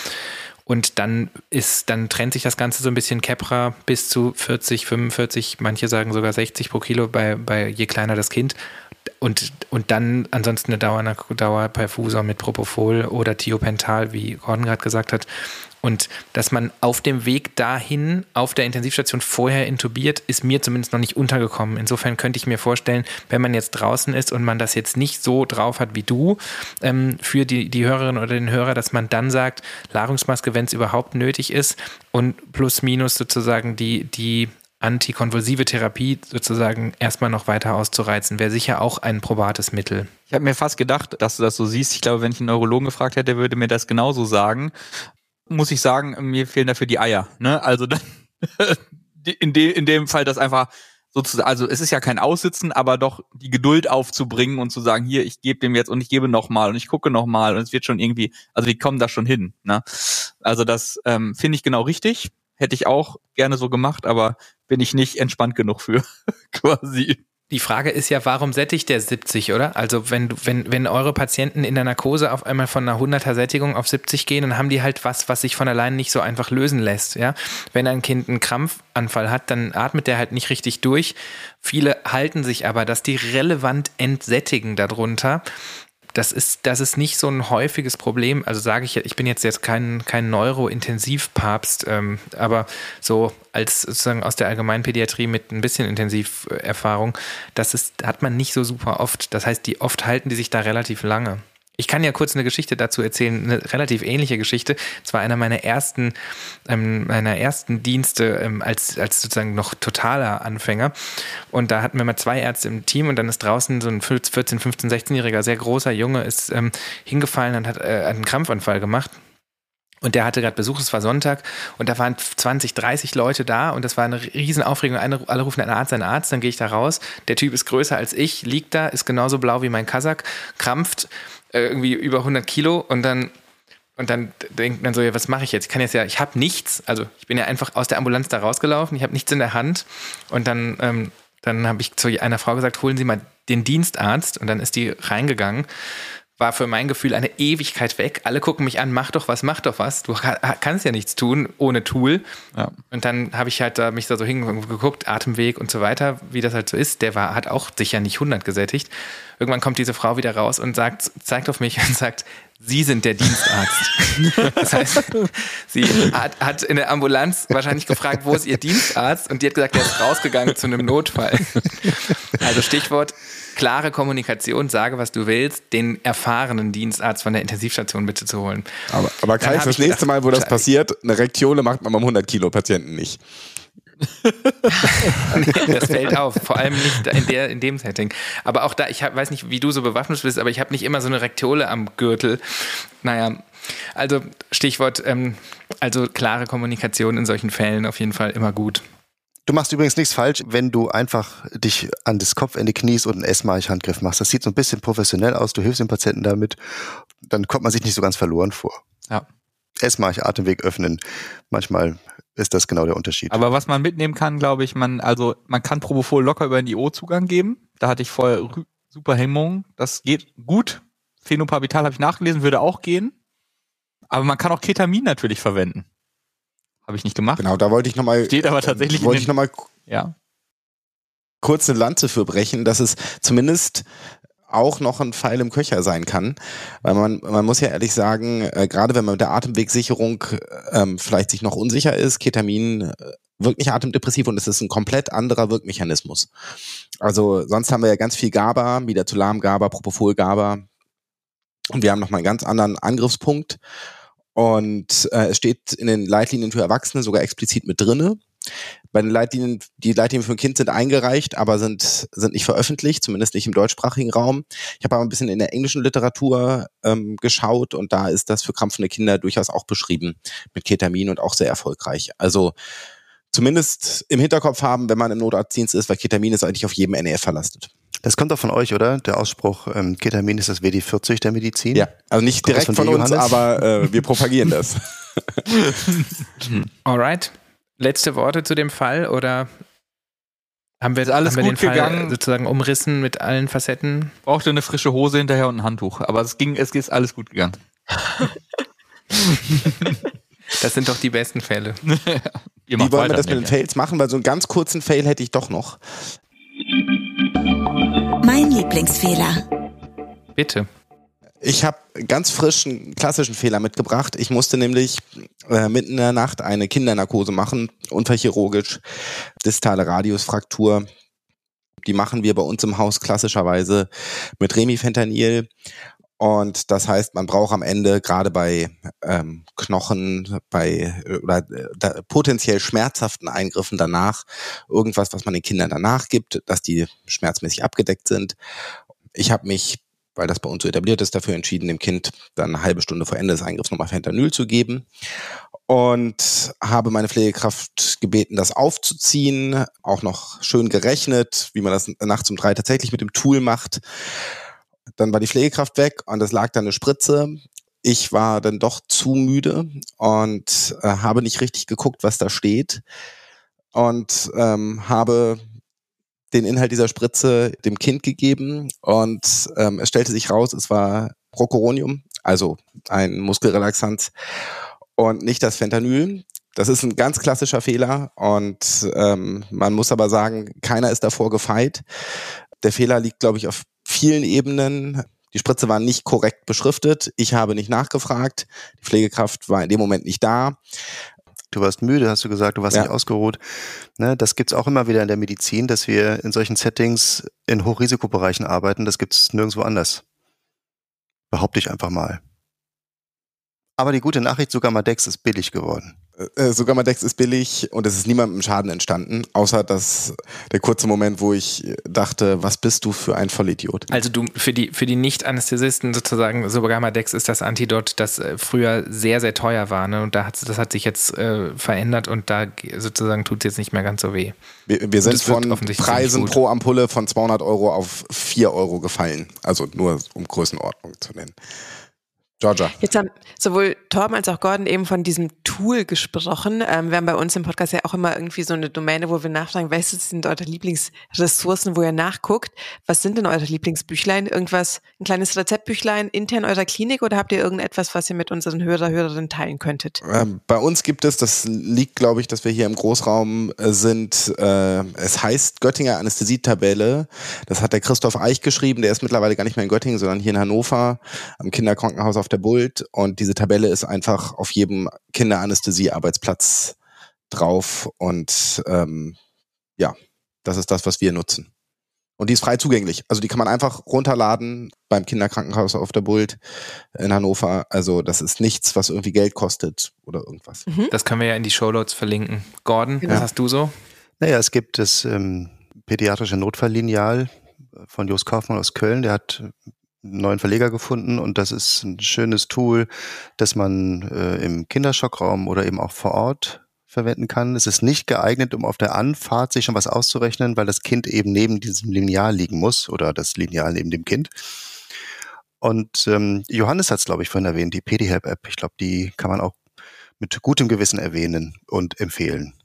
und dann trennt sich das Ganze so ein bisschen Keppra bis zu 40, 45, manche sagen sogar 60 pro Kilo bei je kleiner das Kind. Und dann ansonsten eine Dauerperfusion mit Propofol oder Thiopental, wie Gordon gerade gesagt hat. Und dass man auf dem Weg dahin auf der Intensivstation vorher intubiert, ist mir zumindest noch nicht untergekommen. Insofern könnte ich mir vorstellen, wenn man jetzt draußen ist und man das jetzt nicht so drauf hat wie du, für die Hörerin oder den Hörer, dass man dann sagt, Larynxmaske, wenn es überhaupt nötig ist und plus minus sozusagen die antikonvulsive Therapie sozusagen erstmal noch weiter auszureizen, wäre sicher auch ein probates Mittel. Ich habe mir fast gedacht, dass du das so siehst. Ich glaube, wenn ich einen Neurologen gefragt hätte, würde mir das genauso sagen. Muss ich sagen, mir fehlen dafür die Eier. Ne? Also dann, in dem Fall das einfach sozusagen, also es ist ja kein Aussitzen, aber doch die Geduld aufzubringen und zu sagen, hier, ich gebe dem jetzt und ich gebe nochmal und ich gucke nochmal und es wird schon irgendwie, also wir kommen da schon hin. Ne? Also das finde ich genau richtig. Hätte ich auch gerne so gemacht, aber bin ich nicht entspannt genug für, quasi. Die Frage ist ja, warum sättigt der 70, oder? Also wenn eure Patienten in der Narkose auf einmal von einer 100er Sättigung auf 70 gehen, dann haben die halt was sich von allein nicht so einfach lösen lässt, ja? Wenn ein Kind einen Krampfanfall hat, dann atmet der halt nicht richtig durch. Viele halten sich aber, dass die relevant entsättigen darunter. das ist nicht so ein häufiges Problem. Also sage ich bin jetzt kein Neurointensivpapst, aber so als sozusagen aus der Allgemeinpädiatrie mit ein bisschen Intensiverfahrung, hat man nicht so super oft. Das heißt, oft halten die sich da relativ lange. Ich kann ja kurz eine Geschichte dazu erzählen, eine relativ ähnliche Geschichte. Es war einer meiner ersten Dienste als sozusagen noch totaler Anfänger. Und da hatten wir mal 2 Ärzte im Team und dann ist draußen so ein 14-, 15-, 16-jähriger, sehr großer Junge ist hingefallen und hat einen Krampfanfall gemacht. Und der hatte gerade Besuch, es war Sonntag und da waren 20, 30 Leute da und das war eine riesen Aufregung. Alle rufen einen Arzt, dann gehe ich da raus. Der Typ ist größer als ich, liegt da, ist genauso blau wie mein Kasach, krampft irgendwie über 100 Kilo und dann denkt man so, ja, was mache ich jetzt? Ich habe nichts, also ich bin ja einfach aus der Ambulanz da rausgelaufen, ich habe nichts in der Hand und dann habe ich zu einer Frau gesagt, holen Sie mal den Dienstarzt und dann ist die reingegangen. War für mein Gefühl eine Ewigkeit weg. Alle gucken mich an, mach doch was. Du kannst ja nichts tun ohne Tool. Ja. Und dann habe ich halt mich da so hingeguckt, Atemweg und so weiter, wie das halt so ist. Hat auch sicher nicht 100 gesättigt. Irgendwann kommt diese Frau wieder raus und zeigt auf mich und sagt, Sie sind der Dienstarzt. Das heißt, sie hat in der Ambulanz wahrscheinlich gefragt, wo ist Ihr Dienstarzt? Und die hat gesagt, der ist rausgegangen zu einem Notfall. Also Stichwort, klare Kommunikation, sage, was du willst, den erfahrenen Dienstarzt von der Intensivstation bitte zu holen. Aber Kai, das nächste Mal, wo das passiert, eine Rektiole macht man beim 100-Kilo-Patienten nicht. Das fällt auf, vor allem nicht in dem Setting. Aber auch da, weiß nicht, wie du so bewaffnet bist, aber ich habe nicht immer so eine Rektiole am Gürtel. Naja, also Stichwort, also klare Kommunikation in solchen Fällen auf jeden Fall immer gut. Du machst übrigens nichts falsch, wenn du einfach dich an das Kopfende kniest und einen S-March-Handgriff machst. Das sieht so ein bisschen professionell aus, du hilfst dem Patienten damit, dann kommt man sich nicht so ganz verloren vor. Ja. S-March, Atemweg öffnen, manchmal ist das genau der Unterschied. Aber was man mitnehmen kann, glaube ich, man kann Propofol locker über den IO-Zugang geben. Da hatte ich vorher super Hemmungen. Das geht gut. Phenobarbital habe ich nachgelesen, würde auch gehen. Aber man kann auch Ketamin natürlich verwenden. Habe ich nicht gemacht. Genau, da wollte ich nochmal. Steht aber tatsächlich kurz eine Lanze für brechen, dass es zumindest auch noch ein Pfeil im Köcher sein kann. Weil man muss ja ehrlich sagen, gerade wenn man mit der Atemwegsicherung vielleicht sich noch unsicher ist, Ketamin wirkt nicht atemdepressiv und es ist ein komplett anderer Wirkmechanismus. Also sonst haben wir ja ganz viel GABA, Midazolam-GABA, Propofol-GABA und wir haben nochmal einen ganz anderen Angriffspunkt. Und es steht in den Leitlinien für Erwachsene sogar explizit mit drinne. Bei den Leitlinien, die Leitlinien für ein Kind sind eingereicht, aber sind nicht veröffentlicht, zumindest nicht im deutschsprachigen Raum. Ich habe aber ein bisschen in der englischen Literatur geschaut und da ist das für krampfende Kinder durchaus auch beschrieben mit Ketamin und auch sehr erfolgreich. Also zumindest im Hinterkopf haben, wenn man im Notarztdienst ist, weil Ketamin ist eigentlich auf jedem NEF verlastet. Das kommt doch von euch, oder? Der Ausspruch, Ketamin ist das WD-40 der Medizin? Ja, also nicht direkt von uns, aber wir propagieren das. Alright. Letzte Worte zu dem Fall oder haben wir alles gut den Fall gegangen? Sozusagen umrissen mit allen Facetten? Brauchte eine frische Hose hinterher und ein Handtuch, aber es ist alles gut gegangen. Das sind doch die besten Fälle. Wie wollen wir das mit den Fails machen? Weil so einen ganz kurzen Fail hätte ich doch noch. Mein Lieblingsfehler. Bitte. Ich habe ganz frisch einen klassischen Fehler mitgebracht. Ich musste nämlich mitten in der Nacht eine Kindernarkose machen, unfallchirurgisch, distale Radiusfraktur. Die machen wir bei uns im Haus klassischerweise mit Remifentanil. Und das heißt, man braucht am Ende gerade bei Knochen, potenziell schmerzhaften Eingriffen danach irgendwas, was man den Kindern danach gibt, dass die schmerzmäßig abgedeckt sind. Ich habe mich, weil das bei uns so etabliert ist, dafür entschieden, dem Kind dann eine halbe Stunde vor Ende des Eingriffs nochmal Fentanyl zu geben und habe meine Pflegekraft gebeten, das aufzuziehen, auch noch schön gerechnet, wie man das nachts um 3 tatsächlich mit dem Tool macht. Dann war die Pflegekraft weg und es lag da eine Spritze. Ich war dann doch zu müde und habe nicht richtig geguckt, was da steht und habe den Inhalt dieser Spritze dem Kind gegeben und es stellte sich raus, es war Procuronium, also ein Muskelrelaxant und nicht das Fentanyl. Das ist ein ganz klassischer Fehler und man muss aber sagen, keiner ist davor gefeit. Der Fehler liegt, glaube ich, auf vielen Ebenen. Die Spritze war nicht korrekt beschriftet. Ich habe nicht nachgefragt. Die Pflegekraft war in dem Moment nicht da. Du warst müde, hast du gesagt, du warst nicht ausgeruht. Ne, das gibt's auch immer wieder in der Medizin, dass wir in solchen Settings in Hochrisikobereichen arbeiten. Das gibt's nirgendwo anders. Behaupte ich einfach mal. Aber die gute Nachricht, Sugamadex ist billig geworden. Sugamadex ist billig und es ist niemandem Schaden entstanden, außer der kurze Moment, wo ich dachte, was bist du für ein Vollidiot? Also für die Nicht-Anästhesisten sozusagen, Sugamadex ist das Antidot, das früher sehr, sehr teuer war, ne? Und das hat sich jetzt verändert und da sozusagen tut es jetzt nicht mehr ganz so weh. Wir sind von Preisen pro Ampulle von 200 Euro auf 4 Euro gefallen. Also nur um Größenordnung zu nennen. Georgia. Jetzt haben sowohl Torben als auch Gordon eben von diesem Tool gesprochen. Wir haben bei uns im Podcast ja auch immer irgendwie so eine Domäne, wo wir nachfragen, welche sind eure Lieblingsressourcen, wo ihr nachguckt. Was sind denn eure Lieblingsbüchlein? Irgendwas, ein kleines Rezeptbüchlein intern eurer Klinik oder habt ihr irgendetwas, was ihr mit unseren Hörerinnen teilen könntet? Bei uns gibt es, das liegt, glaube ich, dass wir hier im Großraum sind, es heißt Göttinger Anästhesietabelle. Das hat der Christoph Eich geschrieben, der ist mittlerweile gar nicht mehr in Göttingen, sondern hier in Hannover am Kinderkrankenhaus auf der Bult, und diese Tabelle ist einfach auf jedem Kinderanästhesie-Arbeitsplatz drauf und das ist das, was wir nutzen. Und die ist frei zugänglich. Also die kann man einfach runterladen beim Kinderkrankenhaus auf der Bult in Hannover. Also das ist nichts, was irgendwie Geld kostet oder irgendwas. Das können wir ja in die Shownotes verlinken. Gordon, was hast du so? Naja, es gibt das pädiatrische Notfalllineal von Jos Kaufmann aus Köln. Der hat einen neuen Verleger gefunden und das ist ein schönes Tool, das man im Kinderschockraum oder eben auch vor Ort verwenden kann. Es ist nicht geeignet, um auf der Anfahrt sich schon was auszurechnen, weil das Kind eben neben diesem Lineal liegen muss oder das Lineal neben dem Kind. Und Johannes hat es, glaube ich, vorhin erwähnt, die PediHelp-App. Ich glaube, die kann man auch mit gutem Gewissen erwähnen und empfehlen.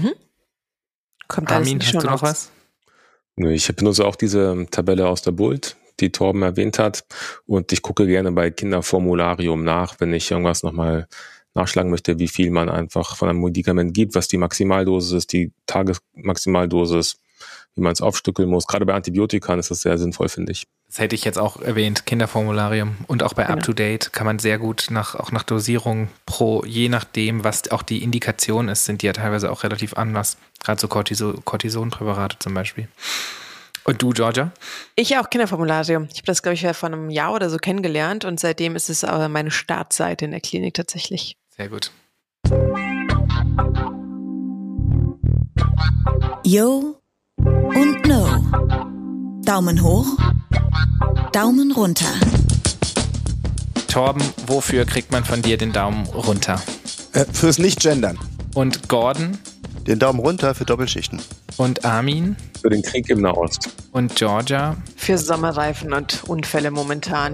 Kommt Armin, hast du noch was? Ich benutze auch diese Tabelle aus der Bult, die Torben erwähnt hat. Und ich gucke gerne bei Kinderformularium nach, wenn ich irgendwas nochmal nachschlagen möchte, wie viel man einfach von einem Medikament gibt, was die Maximaldosis ist, die Tagesmaximaldosis, wie man es aufstückeln muss. Gerade bei Antibiotika ist das sehr sinnvoll, finde ich. Das hätte ich jetzt auch erwähnt, Kinderformularium. Und auch bei UpToDate kann man sehr gut nach Dosierung je nachdem, was auch die Indikation ist, sind die ja teilweise auch relativ anders. Gerade so Cortisonpräparate zum Beispiel. Und du, Georgia? Ich auch Kinderformularium. Ich habe das, glaube ich, vor einem Jahr oder so kennengelernt und seitdem ist es aber meine Startseite in der Klinik tatsächlich. Sehr gut. Yo und No. Daumen hoch, Daumen runter. Torben, wofür kriegt man von dir den Daumen runter? Fürs Nicht-Gendern. Und Gordon? Den Daumen runter für Doppelschichten. Und Armin? Für den Krieg im Nahost. Und Georgia? Für Sommerreifen und Unfälle momentan.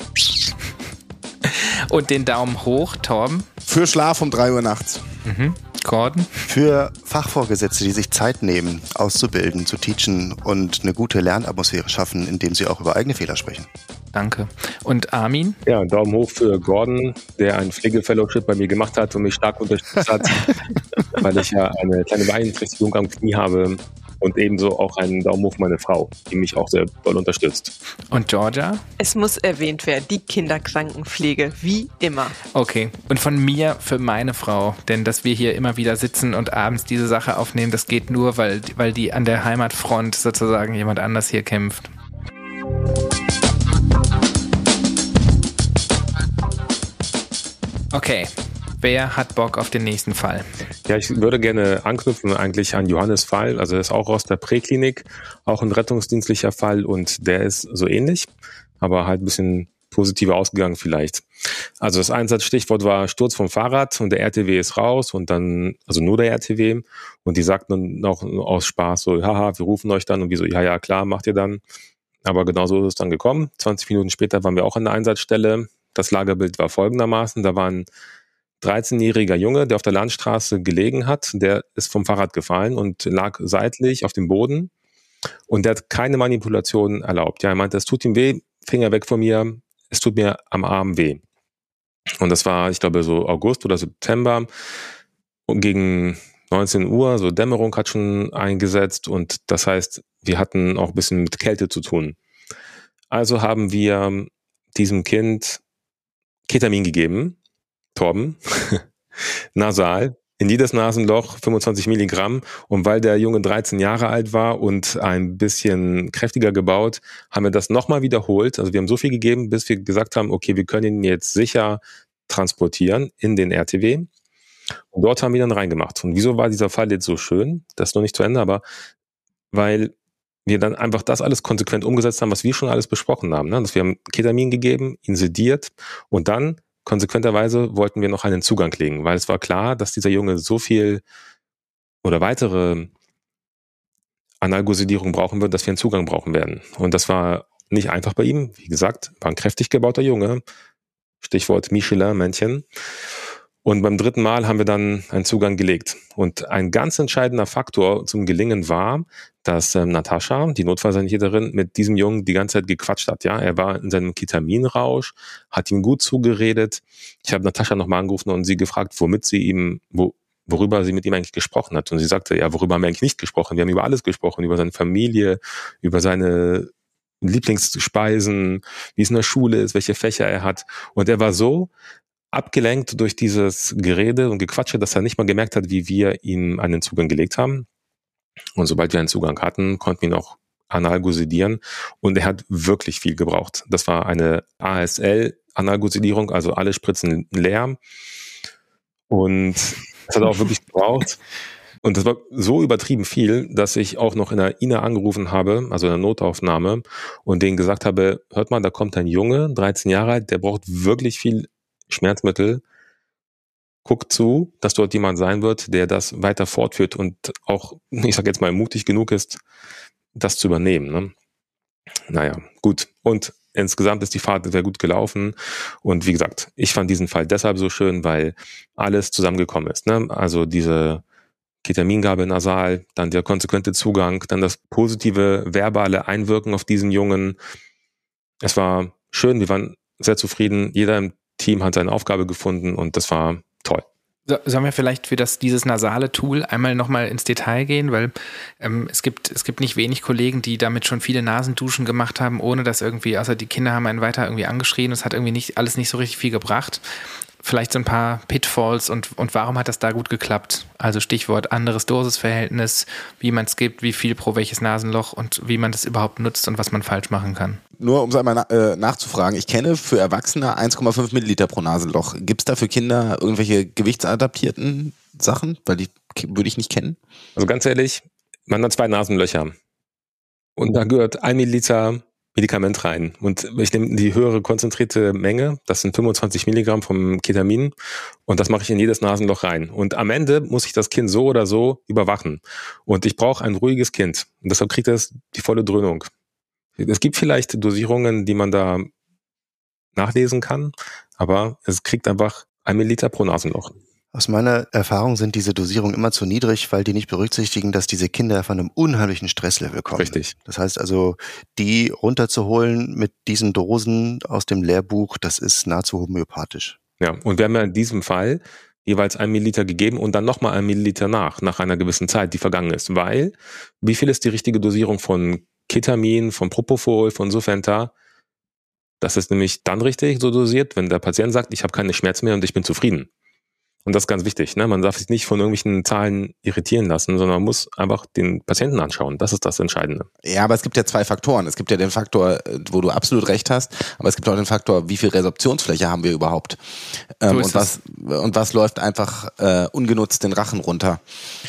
Und den Daumen hoch, Torben? Für Schlaf um 3 Uhr nachts. Gordon? Für Fachvorgesetzte, die sich Zeit nehmen, auszubilden, zu teachen und eine gute Lernatmosphäre schaffen, indem sie auch über eigene Fehler sprechen. Danke. Und Armin? Ja, Daumen hoch für Gordon, der ein Pflegefellowship bei mir gemacht hat und mich stark unterstützt hat, weil ich ja eine kleine Beeinträchtigung am Knie habe. Und ebenso auch einen Daumen hoch für meine Frau, die mich auch sehr doll unterstützt. Und Georgia? Es muss erwähnt werden, die Kinderkrankenpflege, wie immer. Okay. Und von mir für meine Frau, denn dass wir hier immer wieder sitzen und abends diese Sache aufnehmen, das geht nur, weil die an der Heimatfront sozusagen jemand anders hier kämpft. Okay. Wer hat Bock auf den nächsten Fall? Ja, ich würde gerne anknüpfen eigentlich an Johannes' Fall. Also er ist auch aus der Präklinik, auch ein rettungsdienstlicher Fall und der ist so ähnlich, aber halt ein bisschen positiver ausgegangen vielleicht. Also das Einsatzstichwort war Sturz vom Fahrrad und der RTW ist raus und dann, also nur der RTW und die sagten dann auch aus Spaß so, haha, wir rufen euch dann und wir so, ja klar, macht ihr dann. Aber genau so ist es dann gekommen. 20 Minuten später waren wir auch an der Einsatzstelle. Das Lagerbild war folgendermaßen, da waren 13-jähriger Junge, der auf der Landstraße gelegen hat, der ist vom Fahrrad gefallen und lag seitlich auf dem Boden und der hat keine Manipulation erlaubt. Ja, er meinte, es tut ihm weh, Finger weg von mir, es tut mir am Arm weh. Und das war, ich glaube, so August oder September und gegen 19 Uhr, so Dämmerung hat schon eingesetzt und das heißt, wir hatten auch ein bisschen mit Kälte zu tun. Also haben wir diesem Kind Ketamin gegeben, Torben, nasal, in jedes Nasenloch 25 Milligramm. Und weil der Junge 13 Jahre alt war und ein bisschen kräftiger gebaut, haben wir das nochmal wiederholt. Also wir haben so viel gegeben, bis wir gesagt haben, okay, wir können ihn jetzt sicher transportieren in den RTW. Und dort haben wir dann reingemacht. Und wieso war dieser Fall jetzt so schön? Das ist noch nicht zu Ende, aber weil wir dann einfach das alles konsequent umgesetzt haben, was wir schon alles besprochen haben. Ne? Dass wir haben Ketamin gegeben, ihn sediert und dann konsequenterweise wollten wir noch einen Zugang legen, weil es war klar, dass dieser Junge so viel oder weitere Analgosedierung brauchen wird, dass wir einen Zugang brauchen werden. Und das war nicht einfach bei ihm. Wie gesagt, war ein kräftig gebauter Junge. Stichwort Michelin-Männchen. Und beim 3. Mal haben wir dann einen Zugang gelegt. Und ein ganz entscheidender Faktor zum Gelingen war, dass Natascha, die Notfallsanitäterin, mit diesem Jungen die ganze Zeit gequatscht hat. Ja, er war in seinem Ketaminrausch, hat ihm gut zugeredet. Ich habe Natascha nochmal angerufen und sie gefragt, worüber sie mit ihm eigentlich gesprochen hat. Und sie sagte, ja, worüber haben wir eigentlich nicht gesprochen? Wir haben über alles gesprochen, über seine Familie, über seine Lieblingsspeisen, wie es in der Schule ist, welche Fächer er hat. Und er war so abgelenkt durch dieses Gerede und Gequatsche, dass er nicht mal gemerkt hat, wie wir ihm einen Zugang gelegt haben. Und sobald wir einen Zugang hatten, konnten wir ihn auch analgosedieren. Und er hat wirklich viel gebraucht. Das war eine ASL-Analgosedierung, also alle Spritzen leer. Und das hat er auch wirklich gebraucht. Und das war so übertrieben viel, dass ich auch noch in der INA angerufen habe, also in der Notaufnahme, und denen gesagt habe, hört mal, da kommt ein Junge, 13 Jahre alt, der braucht wirklich viel Schmerzmittel. Guckt zu, dass dort jemand sein wird, der das weiter fortführt und auch, ich sag jetzt mal, mutig genug ist, das zu übernehmen. Ne? Naja, gut. Und insgesamt ist die Fahrt sehr gut gelaufen. Und wie gesagt, ich fand diesen Fall deshalb so schön, weil alles zusammengekommen ist. Ne? Also diese Ketamingabe nasal, dann der konsequente Zugang, dann das positive verbale Einwirken auf diesen Jungen. Es war schön, wir waren sehr zufrieden. Jeder im Team hat seine Aufgabe gefunden und das war toll. Sollen wir vielleicht für dieses nasale Tool einmal nochmal ins Detail gehen, weil es gibt nicht wenig Kollegen, die damit schon viele Nasenduschen gemacht haben, ohne dass irgendwie, außer die Kinder haben einen weiter irgendwie angeschrien, es hat irgendwie alles nicht so richtig viel gebracht. Vielleicht so ein paar Pitfalls und warum hat das da gut geklappt? Also Stichwort anderes Dosisverhältnis, wie man es gibt, wie viel pro welches Nasenloch und wie man das überhaupt nutzt und was man falsch machen kann. Nur um es einmal nachzufragen, ich kenne für Erwachsene 1,5 Milliliter pro Nasenloch. Gibt es da für Kinder irgendwelche gewichtsadaptierten Sachen? Weil die würde ich nicht kennen. Also ganz ehrlich, man hat 2 Nasenlöcher und da gehört 1 Milliliter Medikament rein. Und ich nehme die höhere konzentrierte Menge, das sind 25 Milligramm vom Ketamin, und das mache ich in jedes Nasenloch rein. Und am Ende muss ich das Kind so oder so überwachen. Und ich brauche ein ruhiges Kind. Und deshalb kriegt es die volle Dröhnung. Es gibt vielleicht Dosierungen, die man da nachlesen kann, aber es kriegt einfach 1 Milliliter pro Nasenloch. Aus meiner Erfahrung sind diese Dosierungen immer zu niedrig, weil die nicht berücksichtigen, dass diese Kinder von einem unheimlichen Stresslevel kommen. Richtig. Das heißt also, die runterzuholen mit diesen Dosen aus dem Lehrbuch, das ist nahezu homöopathisch. Ja, und wir haben ja in diesem Fall jeweils 1 Milliliter gegeben und dann nochmal 1 Milliliter nach einer gewissen Zeit, die vergangen ist. Weil, wie viel ist die richtige Dosierung von Ketamin, von Propofol, von Sofenta? Das ist nämlich dann richtig so dosiert, wenn der Patient sagt, ich habe keine Schmerzen mehr und ich bin zufrieden. Und das ist ganz wichtig, ne? Man darf sich nicht von irgendwelchen Zahlen irritieren lassen, sondern man muss einfach den Patienten anschauen. Das ist das Entscheidende. Ja, aber es gibt ja 2 Faktoren. Es gibt ja den Faktor, wo du absolut recht hast, aber es gibt auch den Faktor, wie viel Resorptionsfläche haben wir überhaupt? Und was läuft einfach ungenutzt den Rachen runter?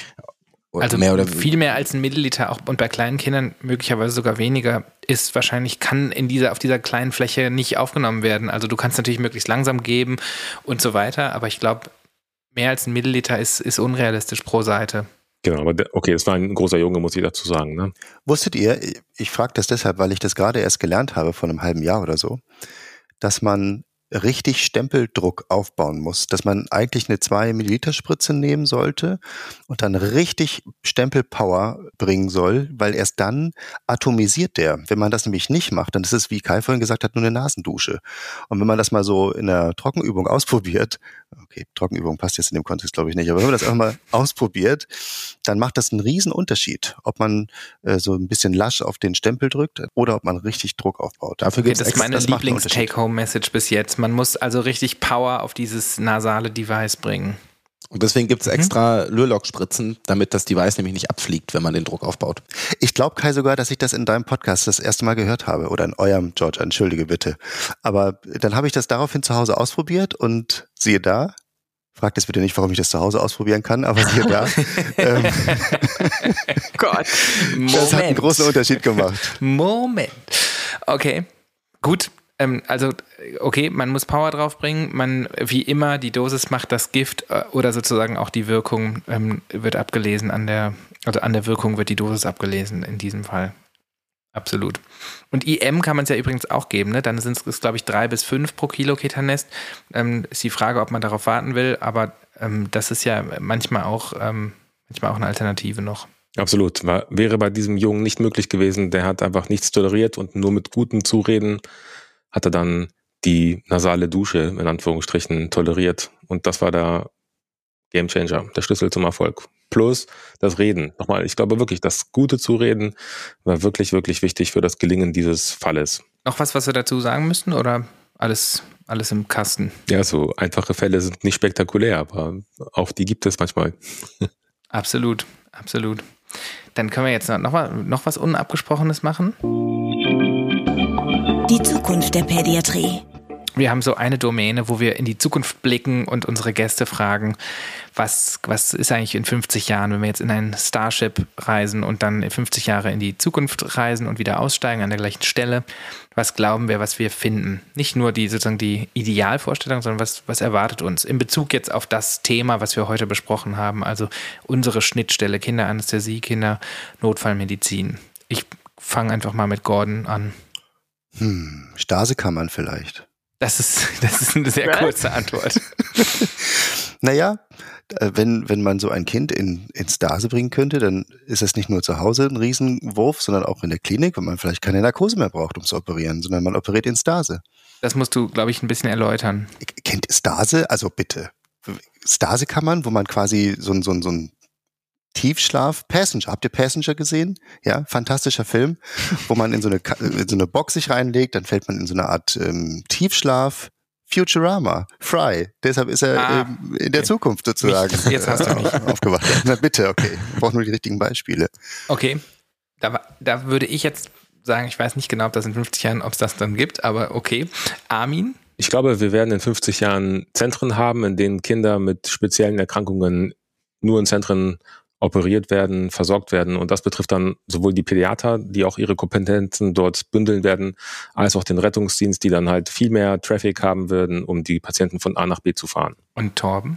Also viel mehr als 1 Milliliter, auch und bei kleinen Kindern möglicherweise sogar weniger, ist wahrscheinlich, kann auf dieser kleinen Fläche nicht aufgenommen werden. Also du kannst natürlich möglichst langsam geben und so weiter, aber ich glaube, mehr als 1 Milliliter ist unrealistisch pro Seite. Genau, aber okay, das war ein großer Junge, muss ich dazu sagen. Ne? Wusstet ihr, ich frage das deshalb, weil ich das gerade erst gelernt habe, vor einem halben Jahr oder so, dass man richtig Stempeldruck aufbauen muss, dass man eigentlich eine 2 Milliliter Spritze nehmen sollte und dann richtig Stempelpower bringen soll, weil erst dann atomisiert der. Wenn man das nämlich nicht macht, dann ist es, wie Kai vorhin gesagt hat, nur eine Nasendusche. Und wenn man das mal so in der Trockenübung ausprobiert, okay, Trockenübung passt jetzt in dem Kontext glaube ich nicht, aber wenn man das einfach mal ausprobiert, dann macht das einen riesen Unterschied, ob man so ein bisschen lasch auf den Stempel drückt oder ob man richtig Druck aufbaut. Dafür gibt's das ist meine Lieblings-Take-Home-Message bis jetzt. Man muss also richtig Power auf dieses nasale Device bringen. Und deswegen gibt es extra Lürlock-Spritzen, damit das Device nämlich nicht abfliegt, wenn man den Druck aufbaut. Ich glaube, Kai, sogar, dass ich das in deinem Podcast das erste Mal gehört habe. Oder in eurem, George, entschuldige bitte. Aber dann habe ich das daraufhin zu Hause ausprobiert und siehe da, fragt jetzt bitte nicht, warum ich das zu Hause ausprobieren kann, aber siehe da. Gott. Das hat einen großen Unterschied gemacht. Moment. Okay, gut. Also, okay, man muss Power draufbringen. Man, wie immer, die Dosis macht das Gift oder sozusagen auch die Wirkung wird abgelesen an der Wirkung wird die Dosis abgelesen in diesem Fall. Absolut. Und IM kann man es ja übrigens auch geben, ne? Dann sind es, glaube ich, 3 bis 5 pro Kilo Ketanest. Ist die Frage, ob man darauf warten will, aber das ist ja manchmal auch eine Alternative noch. Absolut. Wäre bei diesem Jungen nicht möglich gewesen. Der hat einfach nichts toleriert und nur mit gutem Zureden hat er dann die nasale Dusche in Anführungsstrichen toleriert. Und das war der Gamechanger, der Schlüssel zum Erfolg. Plus das Reden. Nochmal, ich glaube wirklich, das gute Zureden war wirklich, wirklich wichtig für das Gelingen dieses Falles. Noch was wir dazu sagen müssten oder alles im Kasten? Ja, so einfache Fälle sind nicht spektakulär, aber auch die gibt es manchmal. Absolut, absolut. Dann können wir jetzt noch was Unabgesprochenes machen. Die Zukunft der Pädiatrie. Wir haben so eine Domäne, wo wir in die Zukunft blicken und unsere Gäste fragen, was ist eigentlich in 50 Jahren, wenn wir jetzt in ein Starship reisen und dann 50 Jahre in die Zukunft reisen und wieder aussteigen an der gleichen Stelle. Was glauben wir, was wir finden? Nicht nur sozusagen die Idealvorstellung, sondern was erwartet uns in Bezug jetzt auf das Thema, was wir heute besprochen haben, also unsere Schnittstelle Kinderanästhesie, Kindernotfallmedizin. Ich fange einfach mal mit Gordon an. Stasekammern vielleicht. Das ist eine sehr kurze Antwort. Naja, wenn man so ein Kind in Stase bringen könnte, dann ist es nicht nur zu Hause ein Riesenwurf, sondern auch in der Klinik, wenn man vielleicht keine Narkose mehr braucht, um zu operieren, sondern man operiert in Stase. Das musst du, glaube ich, ein bisschen erläutern. Kennt Stase? Also bitte. Stasekammern, wo man quasi so ein Tiefschlaf, Passenger. Habt ihr Passenger gesehen? Ja, fantastischer Film, wo man in so eine Box sich reinlegt, dann fällt man in so eine Art Tiefschlaf. Futurama, Fry. Deshalb ist er in der Zukunft sozusagen jetzt hast du mich aufgewacht. Na bitte, okay. Ich brauche nur die richtigen Beispiele. Okay, da würde ich jetzt sagen, ich weiß nicht genau, ob das in 50 Jahren, ob es das dann gibt, aber okay. Armin? Ich glaube, wir werden in 50 Jahren Zentren haben, in denen Kinder mit speziellen Erkrankungen nur in Zentren operiert werden, versorgt werden. Und das betrifft dann sowohl die Pädiater, die auch ihre Kompetenzen dort bündeln werden, als auch den Rettungsdienst, die dann halt viel mehr Traffic haben würden, um die Patienten von A nach B zu fahren. Und Torben?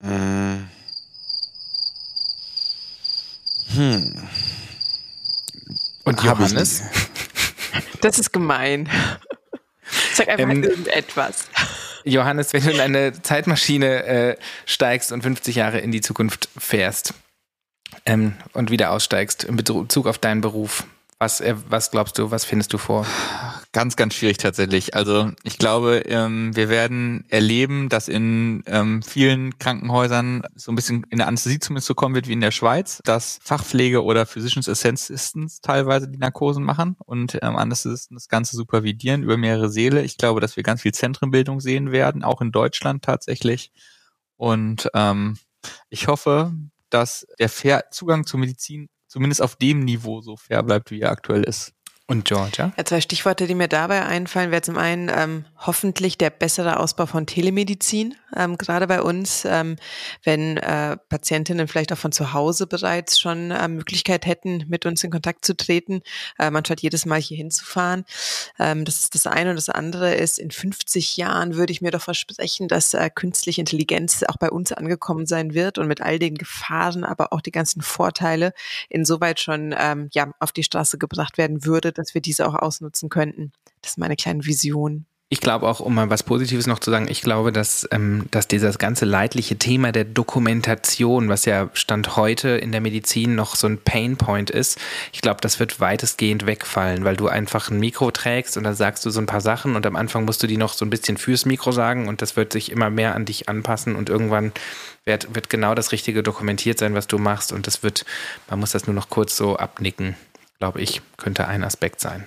Und Johannes? Das ist gemein. Sag einfach irgendetwas. Johannes, wenn du in eine Zeitmaschine steigst und 50 Jahre in die Zukunft fährst, und wieder aussteigst in Bezug auf deinen Beruf. Was glaubst du, was findest du vor? Ganz, ganz schwierig tatsächlich. Also ich glaube, wir werden erleben, dass in vielen Krankenhäusern so ein bisschen in der Anästhesie zumindest so kommen wird wie in der Schweiz, dass Fachpflege oder Physicians Assistants teilweise die Narkosen machen und Anästhesisten das Ganze supervidieren über mehrere Säle. Ich glaube, dass wir ganz viel Zentrenbildung sehen werden, auch in Deutschland tatsächlich. Und ich hoffe, dass der Zugang zur Medizin zumindest auf dem Niveau so fair bleibt, wie er aktuell ist. Und Georgia? Ja, 2 Stichworte, die mir dabei einfallen, wäre zum einen hoffentlich der bessere Ausbau von Telemedizin, gerade bei uns, wenn Patientinnen vielleicht auch von zu Hause bereits schon Möglichkeit hätten, mit uns in Kontakt zu treten, anstatt jedes Mal hier hinzufahren. Das ist das eine. Und das andere ist, in 50 Jahren würde ich mir doch versprechen, dass künstliche Intelligenz auch bei uns angekommen sein wird und mit all den Gefahren, aber auch die ganzen Vorteile insoweit schon auf die Straße gebracht werden würde, dass wir diese auch ausnutzen könnten. Das ist meine kleine Vision. Ich glaube auch, um mal was Positives noch zu sagen, ich glaube, dass dieses ganze leidliche Thema der Dokumentation, was ja Stand heute in der Medizin noch so ein Painpoint ist, ich glaube, das wird weitestgehend wegfallen, weil du einfach ein Mikro trägst und dann sagst du so ein paar Sachen und am Anfang musst du die noch so ein bisschen fürs Mikro sagen und das wird sich immer mehr an dich anpassen und irgendwann wird genau das Richtige dokumentiert sein, was du machst und man muss das nur noch kurz so abnicken, glaube ich, könnte ein Aspekt sein.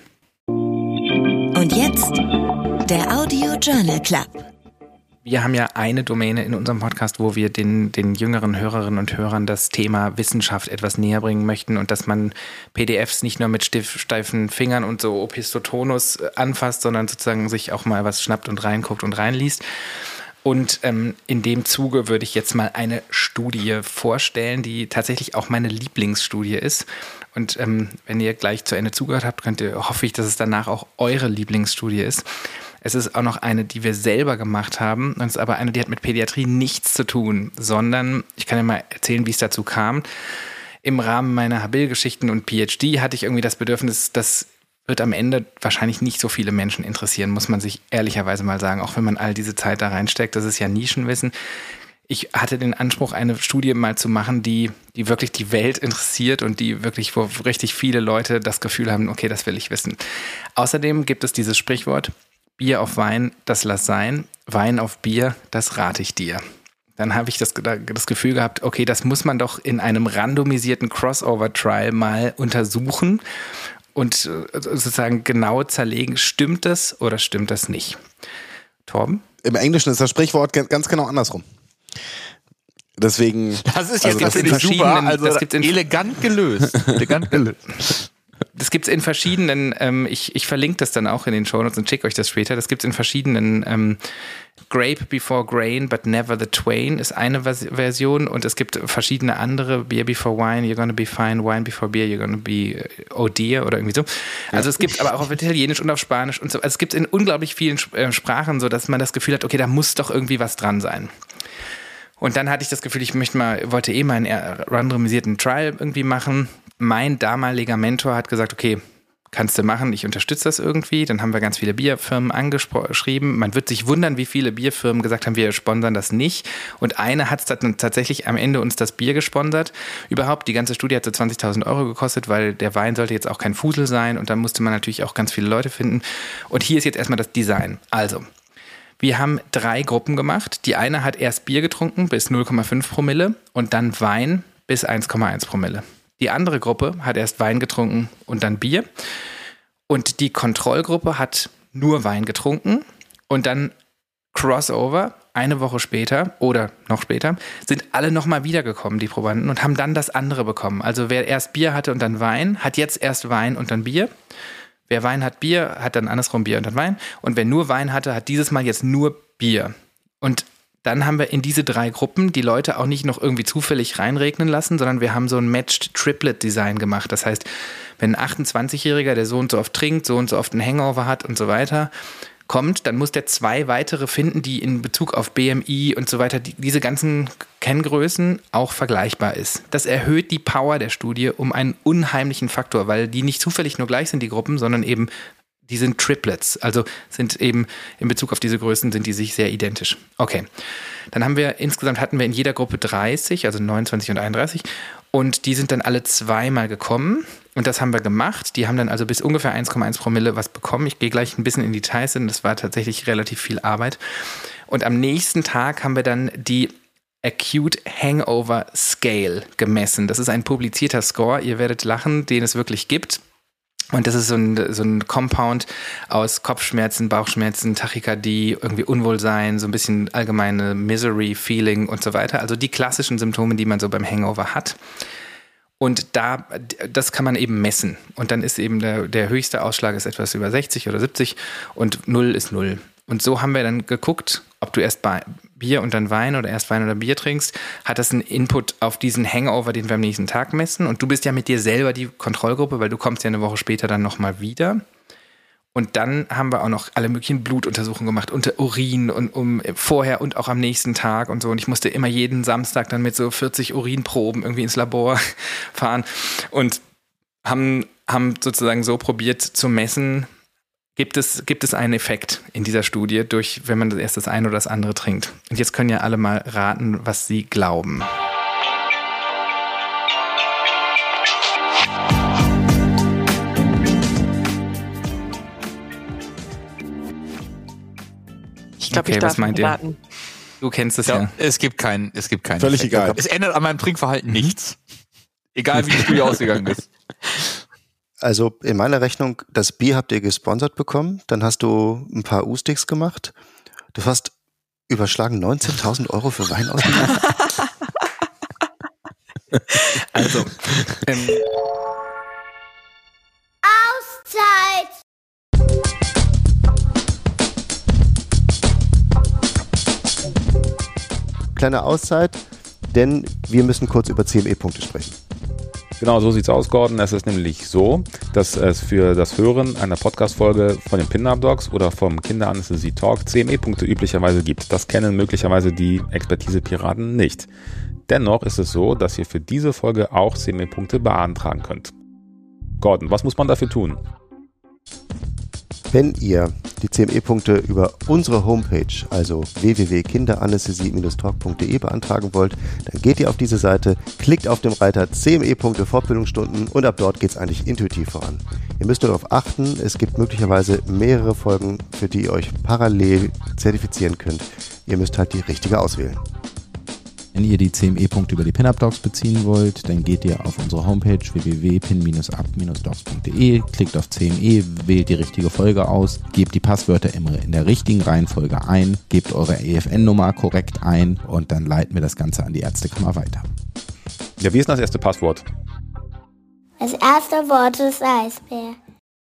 Und jetzt der Audio Journal Club. Wir haben ja eine Domäne in unserem Podcast, wo wir den jüngeren Hörerinnen und Hörern das Thema Wissenschaft etwas näher bringen möchten und dass man PDFs nicht nur mit steifen Fingern und so Opisthotonus anfasst, sondern sozusagen sich auch mal was schnappt und reinguckt und reinliest. Und in dem Zuge würde ich jetzt mal eine Studie vorstellen, die tatsächlich auch meine Lieblingsstudie ist. Und wenn ihr gleich zu Ende zugehört habt, hoffe ich, dass es danach auch eure Lieblingsstudie ist. Es ist auch noch eine, die wir selber gemacht haben. Und es ist aber eine, die hat mit Pädiatrie nichts zu tun, sondern ich kann ja mal erzählen, wie es dazu kam. Im Rahmen meiner Habil-Geschichten und PhD hatte ich irgendwie das Bedürfnis, das wird am Ende wahrscheinlich nicht so viele Menschen interessieren, muss man sich ehrlicherweise mal sagen, auch wenn man all diese Zeit da reinsteckt. Das ist ja Nischenwissen. Ich hatte den Anspruch, eine Studie mal zu machen, die wirklich die Welt interessiert und die wirklich, wo richtig viele Leute das Gefühl haben, okay, das will ich wissen. Außerdem gibt es dieses Sprichwort, Bier auf Wein, das lass sein, Wein auf Bier, das rate ich dir. Dann habe ich das Gefühl gehabt, okay, das muss man doch in einem randomisierten Crossover-Trial mal untersuchen und sozusagen genau zerlegen, stimmt das oder stimmt das nicht? Torben? Im Englischen ist das Sprichwort ganz genau andersrum. Deswegen. Das ist jetzt natürlich super, also das gibt's elegant gelöst. Elegant gelöst. Das gibt es in verschiedenen, ich verlinke das dann auch in den Shownotes und schicke euch das später. Das gibt es in verschiedenen, Grape before grain, but never the twain ist eine Version und es gibt verschiedene andere, Beer before wine, you're gonna be fine, wine before beer, you're gonna be oh dear oder irgendwie so. Also es gibt aber auch auf Italienisch und auf Spanisch und so. Also es gibt in unglaublich vielen Sprachen so, dass man das Gefühl hat, okay, da muss doch irgendwie was dran sein. Und dann hatte ich das Gefühl, ich wollte mal einen randomisierten Trial irgendwie machen. Mein damaliger Mentor hat gesagt, okay, kannst du machen, ich unterstütze das irgendwie. Dann haben wir ganz viele Bierfirmen angeschrieben. Man wird sich wundern, wie viele Bierfirmen gesagt haben, wir sponsern das nicht. Und eine hat dann tatsächlich am Ende uns das Bier gesponsert. Überhaupt, die ganze Studie hat so 20.000 € gekostet, weil der Wein sollte jetzt auch kein Fusel sein. Und dann musste man natürlich auch ganz viele Leute finden. Und hier ist jetzt erstmal das Design. Also, wir haben 3 Gruppen gemacht. Die eine hat erst Bier getrunken bis 0,5 Promille und dann Wein bis 1,1 Promille. Die andere Gruppe hat erst Wein getrunken und dann Bier. Und die Kontrollgruppe hat nur Wein getrunken und dann Crossover, eine Woche später oder noch später, sind alle nochmal wiedergekommen, die Probanden, und haben dann das andere bekommen. Also wer erst Bier hatte und dann Wein, hat jetzt erst Wein und dann Bier. Wer Wein hat Bier, hat dann andersrum Bier und dann Wein. Und wer nur Wein hatte, hat dieses Mal jetzt nur Bier. Und dann haben wir in diese 3 Gruppen die Leute auch nicht noch irgendwie zufällig reinregnen lassen, sondern wir haben so ein Matched Triplet Design gemacht. Das heißt, wenn ein 28-Jähriger, der so und so oft trinkt, so und so oft einen Hangover hat und so weiter, kommt, dann muss der 2 weitere finden, die in Bezug auf BMI und so weiter, diese ganzen Kenngrößen auch vergleichbar ist. Das erhöht die Power der Studie um einen unheimlichen Faktor, weil die nicht zufällig nur gleich sind, die Gruppen, sondern eben die sind Triplets, also sind eben in Bezug auf diese Größen sind die sich sehr identisch. Okay, dann hatten wir in jeder Gruppe 30, also 29 und 31 und die sind dann alle 2-mal gekommen und das haben wir gemacht. Die haben dann also bis ungefähr 1,1 Promille was bekommen. Ich gehe gleich ein bisschen in die Details, denn das war tatsächlich relativ viel Arbeit. Und am nächsten Tag haben wir dann die Acute Hangover Scale gemessen. Das ist ein publizierter Score, ihr werdet lachen, den es wirklich gibt. Und das ist so ein Compound aus Kopfschmerzen, Bauchschmerzen, Tachykardie, irgendwie Unwohlsein, so ein bisschen allgemeine Misery-Feeling und so weiter. Also die klassischen Symptome, die man so beim Hangover hat. Und das kann man eben messen. Und dann ist eben der höchste Ausschlag ist etwas über 60 oder 70 und 0 ist 0. Und so haben wir dann geguckt, ob du erst Bier und dann Wein oder erst Wein oder Bier trinkst, hat das einen Input auf diesen Hangover, den wir am nächsten Tag messen. Und du bist ja mit dir selber die Kontrollgruppe, weil du kommst ja eine Woche später dann nochmal wieder. Und dann haben wir auch noch alle möglichen Blutuntersuchungen gemacht, unter Urin und vorher und auch am nächsten Tag und so. Und ich musste immer jeden Samstag dann mit so 40 Urinproben irgendwie ins Labor fahren und haben sozusagen so probiert zu messen, gibt es einen Effekt in dieser Studie, wenn man erst das eine oder das andere trinkt. Und jetzt können ja alle mal raten, was sie glauben. Ich glaube, Okay, ich darf was meint ihr? raten. Du kennst es ja. Es gibt keinen Völlig Effekt. egal. Es ändert an meinem Trinkverhalten nichts. Egal wie die Studie ausgegangen ist. Also in meiner Rechnung, das Bier habt ihr gesponsert bekommen, dann hast du ein paar U-Sticks gemacht. Du hast überschlagen 19.000 € für Wein ausgegeben. Also, Auszeit! Kleine Auszeit, denn wir müssen kurz über CME-Punkte sprechen. Genau, so sieht's aus, Gordon. Es ist nämlich so, dass es für das Hören einer Podcast-Folge von den Pin-Up-Dogs oder vom Kinderanästhesie-Talk CME-Punkte üblicherweise gibt. Das kennen möglicherweise die Expertise-Piraten nicht. Dennoch ist es so, dass ihr für diese Folge auch CME-Punkte beantragen könnt. Gordon, was muss man dafür tun? Wenn ihr die CME-Punkte über unsere Homepage, also www.kinderanästhesie-talk.de beantragen wollt, dann geht ihr auf diese Seite, klickt auf den Reiter CME-Punkte Fortbildungsstunden und ab dort geht es eigentlich intuitiv voran. Ihr müsst nur darauf achten, es gibt möglicherweise mehrere Folgen, für die ihr euch parallel zertifizieren könnt. Ihr müsst halt die richtige auswählen. Wenn ihr die CME-Punkte über die Pin-Up-Dogs beziehen wollt, dann geht ihr auf unsere Homepage www.pin-up-dogs.de, klickt auf CME, wählt die richtige Folge aus, gebt die Passwörter immer in der richtigen Reihenfolge ein, gebt eure EFN-Nummer korrekt ein und dann leiten wir das Ganze an die Ärztekammer weiter. Ja, wie ist denn das erste Passwort? Das erste Wort ist Eisbär.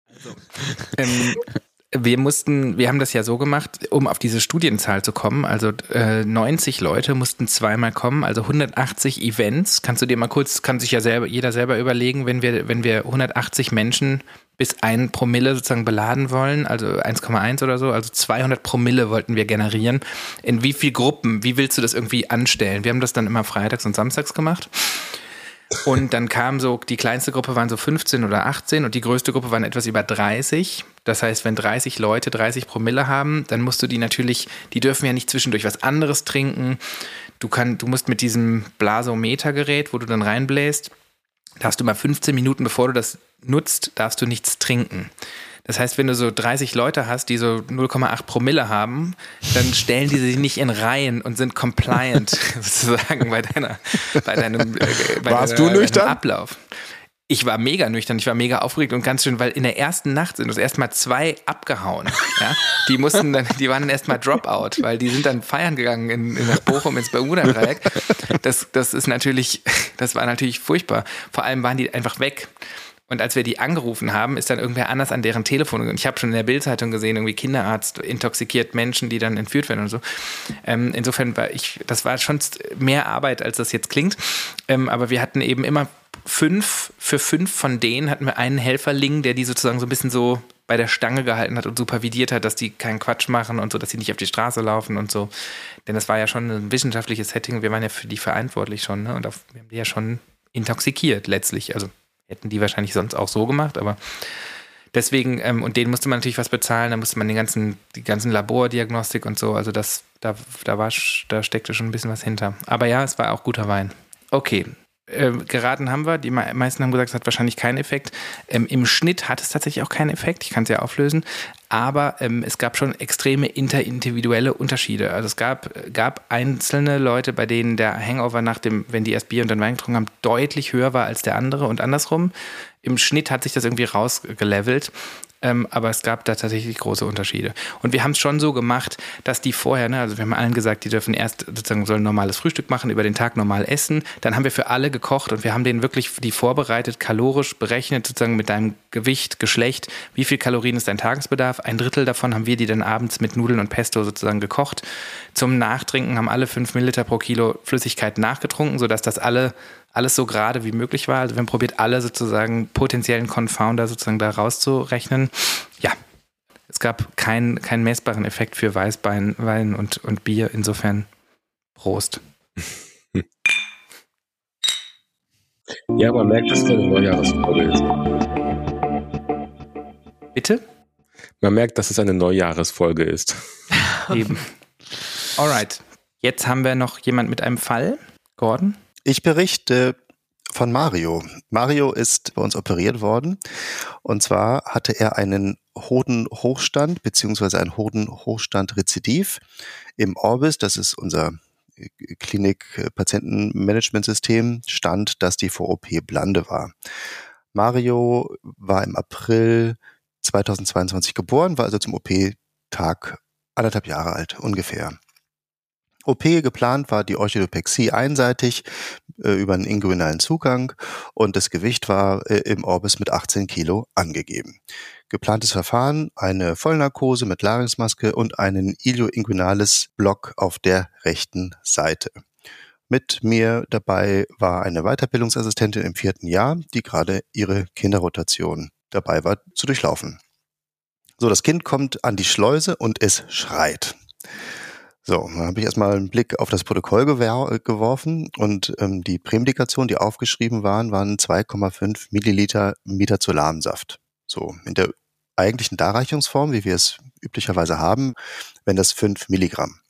wir haben das ja so gemacht, um auf diese Studienzahl zu kommen. Also 90 Leute mussten zweimal kommen, also 180 Events. Kann sich ja jeder selber überlegen, wenn wir 180 Menschen bis 1 Promille sozusagen beladen wollen, also 1,1 oder so, also 200 Promille wollten wir generieren. In wie viel Gruppen, wie willst du das irgendwie anstellen? Wir haben das dann immer freitags und samstags gemacht. Und dann die kleinste Gruppe waren so 15 oder 18 und die größte Gruppe waren etwas über 30. Das heißt, wenn 30 Leute 30 Promille haben, dann musst du die dürfen ja nicht zwischendurch was anderes trinken. Du musst mit diesem Blasometergerät, wo du dann reinbläst, darfst du mal 15 Minuten, bevor du das nutzt, darfst du nichts trinken. Das heißt, wenn du so 30 Leute hast, die so 0,8 Promille haben, dann stellen die sich nicht in Reihen und sind compliant sozusagen bei deinem Ablauf. Ich war mega nüchtern, ich war mega aufgeregt und ganz schön, weil in der ersten Nacht sind uns erstmal 2 abgehauen. Ja? Die waren dann erstmal Dropout, weil die sind dann feiern gegangen nach Bochum ins Bermuda-Dreieck. Das war natürlich furchtbar. Vor allem waren die einfach weg. Und als wir die angerufen haben, ist dann irgendwer anders an deren Telefon gegangen. Ich habe schon in der Bild-Zeitung gesehen, irgendwie Kinderarzt intoxikiert Menschen, die dann entführt werden und so. Insofern das war schon mehr Arbeit, als das jetzt klingt. Aber wir hatten eben immer 5 von denen hatten wir einen Helferling, der die sozusagen so ein bisschen so bei der Stange gehalten hat und supervidiert hat, dass die keinen Quatsch machen und so, dass sie nicht auf die Straße laufen und so. Denn das war ja schon ein wissenschaftliches Setting. Wir waren ja für die verantwortlich schon, ne? Und wir haben die ja schon intoxikiert letztlich. Also hätten die wahrscheinlich sonst auch so gemacht, aber deswegen, und denen musste man natürlich was bezahlen, da musste man die ganzen Labordiagnostik und so, also da steckte schon ein bisschen was hinter. Aber ja, es war auch guter Wein. Okay, geraten haben wir, die meisten haben gesagt, es hat wahrscheinlich keinen Effekt. Im Schnitt hat es tatsächlich auch keinen Effekt, ich kann es ja auflösen, aber es gab schon extreme interindividuelle Unterschiede. Also es gab einzelne Leute, bei denen der Hangover wenn die erst Bier und dann Wein getrunken haben, deutlich höher war als der andere und andersrum. Im Schnitt hat sich das irgendwie rausgelevelt. Aber es gab da tatsächlich große Unterschiede. Und wir haben es schon so gemacht, dass die vorher, also wir haben allen gesagt, die dürfen erst sozusagen sollen normales Frühstück machen, über den Tag normal essen. Dann haben wir für alle gekocht und wir haben denen wirklich die vorbereitet, kalorisch berechnet, sozusagen mit deinem Gewicht, Geschlecht, wie viel Kalorien ist dein Tagesbedarf. 1/3 davon haben wir die dann abends mit Nudeln und Pesto sozusagen gekocht. Zum Nachtrinken haben alle 5 Milliliter pro Kilo Flüssigkeit nachgetrunken, sodass das alles so gerade wie möglich war. Also wir haben probiert, alle sozusagen potenziellen Confounder sozusagen da rauszurechnen. Ja, es gab keinen messbaren Effekt für Weißwein und Bier. Insofern Prost. Ja, man merkt, dass es eine Neujahrsfolge ist. Bitte? Man merkt, dass es eine Neujahresfolge ist. Eben. Alright. Jetzt haben wir noch jemand mit einem Fall. Gordon? Ich berichte von Mario. Mario ist bei uns operiert worden. Und zwar hatte er einen Hodenhochstand bzw. ein Hodenhochstand-Rezidiv im Orbis. Das ist unser Klinik-Patientenmanagementsystem. Stand, dass die vor OP Blande war. Mario war im April 2022 geboren, war also zum OP-Tag 1,5 Jahre alt, ungefähr. OP geplant war die Orchidopexie einseitig über einen inguinalen Zugang und das Gewicht war im Orbis mit 18 Kilo angegeben. Geplantes Verfahren, eine Vollnarkose mit Larynxmaske und einen ilioinguinales Block auf der rechten Seite. Mit mir dabei war eine Weiterbildungsassistentin im 4. Jahr, die gerade ihre Kinderrotation dabei war zu durchlaufen. So, das Kind kommt an die Schleuse und es schreit. So, dann habe ich erstmal einen Blick auf das Protokoll geworfen und die Prämedikation, die aufgeschrieben waren 2,5 Milliliter Midazolamsaft. So, in der eigentlichen Darreichungsform, wie wir es üblicherweise haben, wenn das 5 Milligramm.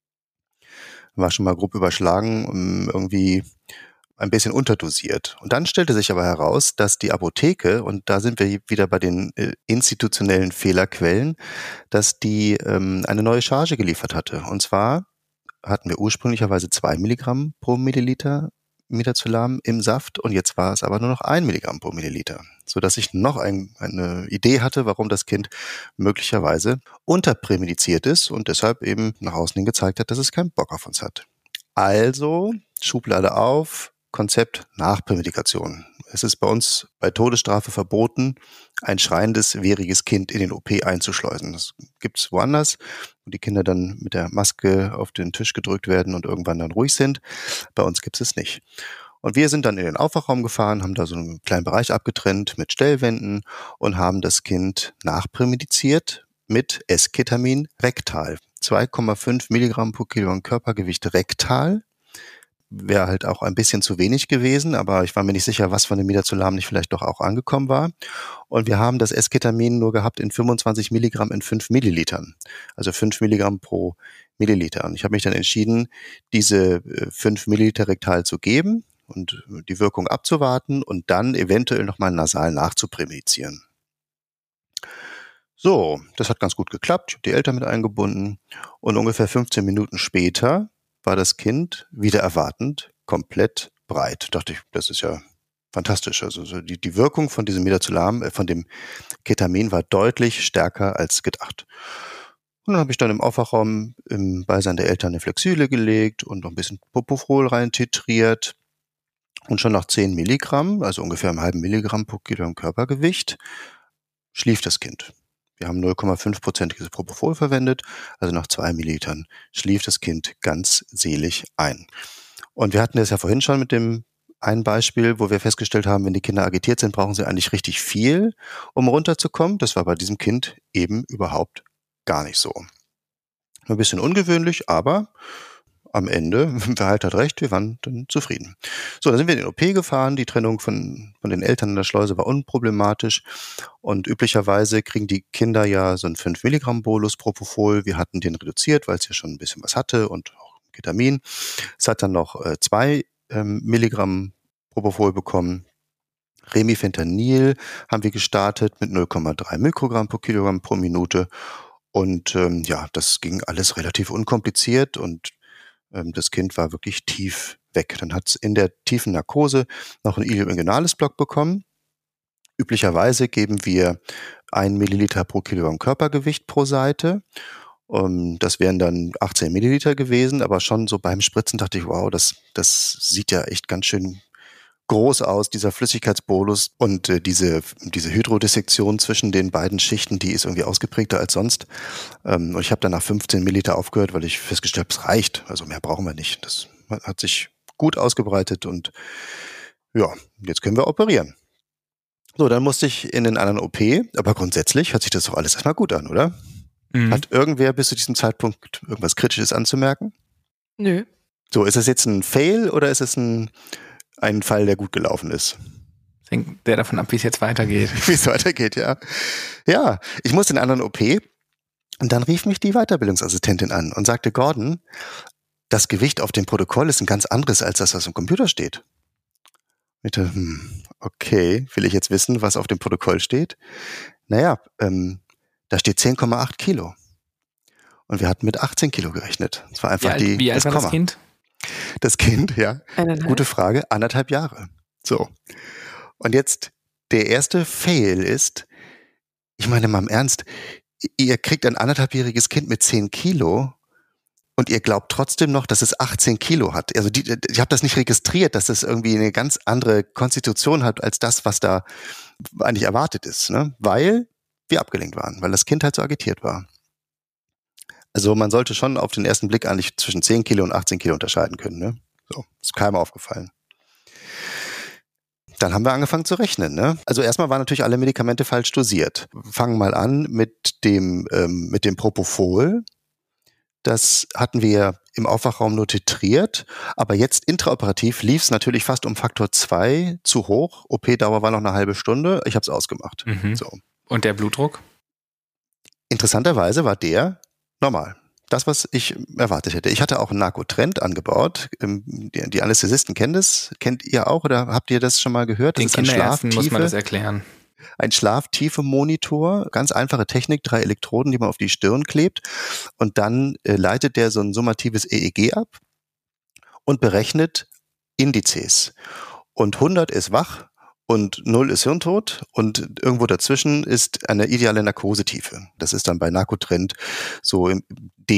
War schon mal grob überschlagen, irgendwie ein bisschen unterdosiert. Und dann stellte sich aber heraus, dass die Apotheke, und da sind wir wieder bei den institutionellen Fehlerquellen, dass die eine neue Charge geliefert hatte. Und zwar hatten wir ursprünglicherweise 2 Milligramm pro Milliliter Midazolam im Saft und jetzt war es aber nur noch 1 Milligramm pro Milliliter, sodass ich noch eine Idee hatte, warum das Kind möglicherweise unterprämediziert ist und deshalb eben nach außen hin gezeigt hat, dass es keinen Bock auf uns hat. Also Schublade auf, Konzept Nachprämedikation. Es ist bei uns bei Todesstrafe verboten, ein schreiendes, wehriges Kind in den OP einzuschleusen. Das gibt es woanders, wo die Kinder dann mit der Maske auf den Tisch gedrückt werden und irgendwann dann ruhig sind. Bei uns gibt es nicht. Und wir sind dann in den Aufwachraum gefahren, haben da so einen kleinen Bereich abgetrennt mit Stellwänden und haben das Kind nachprämediziert mit Esketamin rektal. 2,5 Milligramm pro Kilogramm Körpergewicht rektal. Wäre halt auch ein bisschen zu wenig gewesen, aber ich war mir nicht sicher, was von dem Midazolam nicht vielleicht doch auch angekommen war. Und wir haben das Esketamin nur gehabt in 25 Milligramm in 5 Millilitern. Also 5 Milligramm pro Milliliter. Und ich habe mich dann entschieden, diese 5 Milliliter rektal zu geben und die Wirkung abzuwarten und dann eventuell nochmal nasal nachzuprämedizieren. So, das hat ganz gut geklappt. Ich habe die Eltern mit eingebunden und ungefähr 15 Minuten später war das Kind wieder erwartend komplett breit. Dachte ich, das ist ja fantastisch. Also die Wirkung von diesem Midazolam, von dem Ketamin war deutlich stärker als gedacht. Und dann habe ich dann im Aufwachraum im Beisein der Eltern eine Flexile gelegt und noch ein bisschen Propofol rein titriert. Und schon nach 10 Milligramm, also ungefähr einem halben Milligramm pro Kilogramm Körpergewicht, schlief das Kind. Wir haben 0,5%iges Propofol verwendet, also nach 2 Millilitern schlief das Kind ganz selig ein. Und wir hatten das ja vorhin schon mit dem einen Beispiel, wo wir festgestellt haben, wenn die Kinder agitiert sind, brauchen sie eigentlich richtig viel, um runterzukommen. Das war bei diesem Kind eben überhaupt gar nicht so. Ein bisschen ungewöhnlich, aber am Ende, wer halt hat recht, wir waren dann zufrieden. So, dann sind wir in den OP gefahren. Die Trennung von den Eltern in der Schleuse war unproblematisch. Und üblicherweise kriegen die Kinder ja so einen 5 Milligramm Bolus Propofol. Wir hatten den reduziert, weil es ja schon ein bisschen was hatte und auch Ketamin. Es hat dann noch 2 Milligramm Propofol bekommen. Remifentanil haben wir gestartet mit 0,3 Mikrogramm pro Kilogramm pro Minute. Und ja, das ging alles relativ unkompliziert und das Kind war wirklich tief weg. Dann hat es in der tiefen Narkose noch ein ilioinguinales Block bekommen. Üblicherweise geben wir 1 Milliliter pro Kilogramm Körpergewicht pro Seite. Das wären dann 18 Milliliter gewesen, aber schon so beim Spritzen dachte ich, wow, das sieht ja echt ganz schön groß aus, dieser Flüssigkeitsbolus und diese Hydrodissektion zwischen den beiden Schichten, die ist irgendwie ausgeprägter als sonst. Und ich habe dann nach 15 Milliliter aufgehört, weil ich festgestellt habe, es reicht. Also mehr brauchen wir nicht. Das hat sich gut ausgebreitet und ja, jetzt können wir operieren. So, dann musste ich in den anderen OP, aber grundsätzlich hört sich das doch alles erstmal gut an, oder? Mhm. Hat irgendwer bis zu diesem Zeitpunkt irgendwas Kritisches anzumerken? Nö. So, ist es jetzt ein Fail oder ist es ein Fall, der gut gelaufen ist? Hängt der davon ab, wie es jetzt weitergeht. Wie es weitergeht, ja. Ja, ich musste in einen anderen OP und dann rief mich die Weiterbildungsassistentin an und sagte, Gordon, das Gewicht auf dem Protokoll ist ein ganz anderes als das, was im Computer steht. Ich dachte, okay, will ich jetzt wissen, was auf dem Protokoll steht? Naja, da steht 10,8 Kilo. Und wir hatten mit 18 Kilo gerechnet. Das war einfach wie alt war das Kind? Das Kind, ja. 1,5. Gute Frage, 1,5 Jahre. So. Und jetzt, der erste Fail ist, ich meine mal im Ernst, ihr kriegt ein 1,5-jähriges Kind mit 10 Kilo und ihr glaubt trotzdem noch, dass es 18 Kilo hat. Also ich habe das nicht registriert, dass das irgendwie eine ganz andere Konstitution hat, als das, was da eigentlich erwartet ist, ne? Weil wir abgelenkt waren, weil das Kind halt so agitiert war. Also man sollte schon auf den ersten Blick eigentlich zwischen 10 Kilo und 18 Kilo unterscheiden können, ne? So, ist keinem aufgefallen. Dann haben wir angefangen zu rechnen, ne? Also erstmal waren natürlich alle Medikamente falsch dosiert. Fangen mal an mit dem Propofol. Das hatten wir im Aufwachraum nur titriert, aber jetzt intraoperativ lief es natürlich fast um Faktor 2 zu hoch. OP-Dauer war noch eine halbe Stunde. Ich habe es ausgemacht. So. Und der Blutdruck? Interessanterweise war der normal. Das, was ich erwartet hätte. Ich hatte auch einen Narkotrend angebaut. Die Anästhesisten kennen das. Kennt ihr auch oder habt ihr das schon mal gehört? Das Den ist ein Kinderärzten muss man das erklären. Ein Schlaftiefe-Monitor, ganz einfache Technik, 3 Elektroden, die man auf die Stirn klebt. Und dann leitet der so ein summatives EEG ab und berechnet Indizes. Und 100 ist wach und 0 ist hirntot und irgendwo dazwischen ist eine ideale Narkosetiefe. Das ist dann bei Narkotrend so im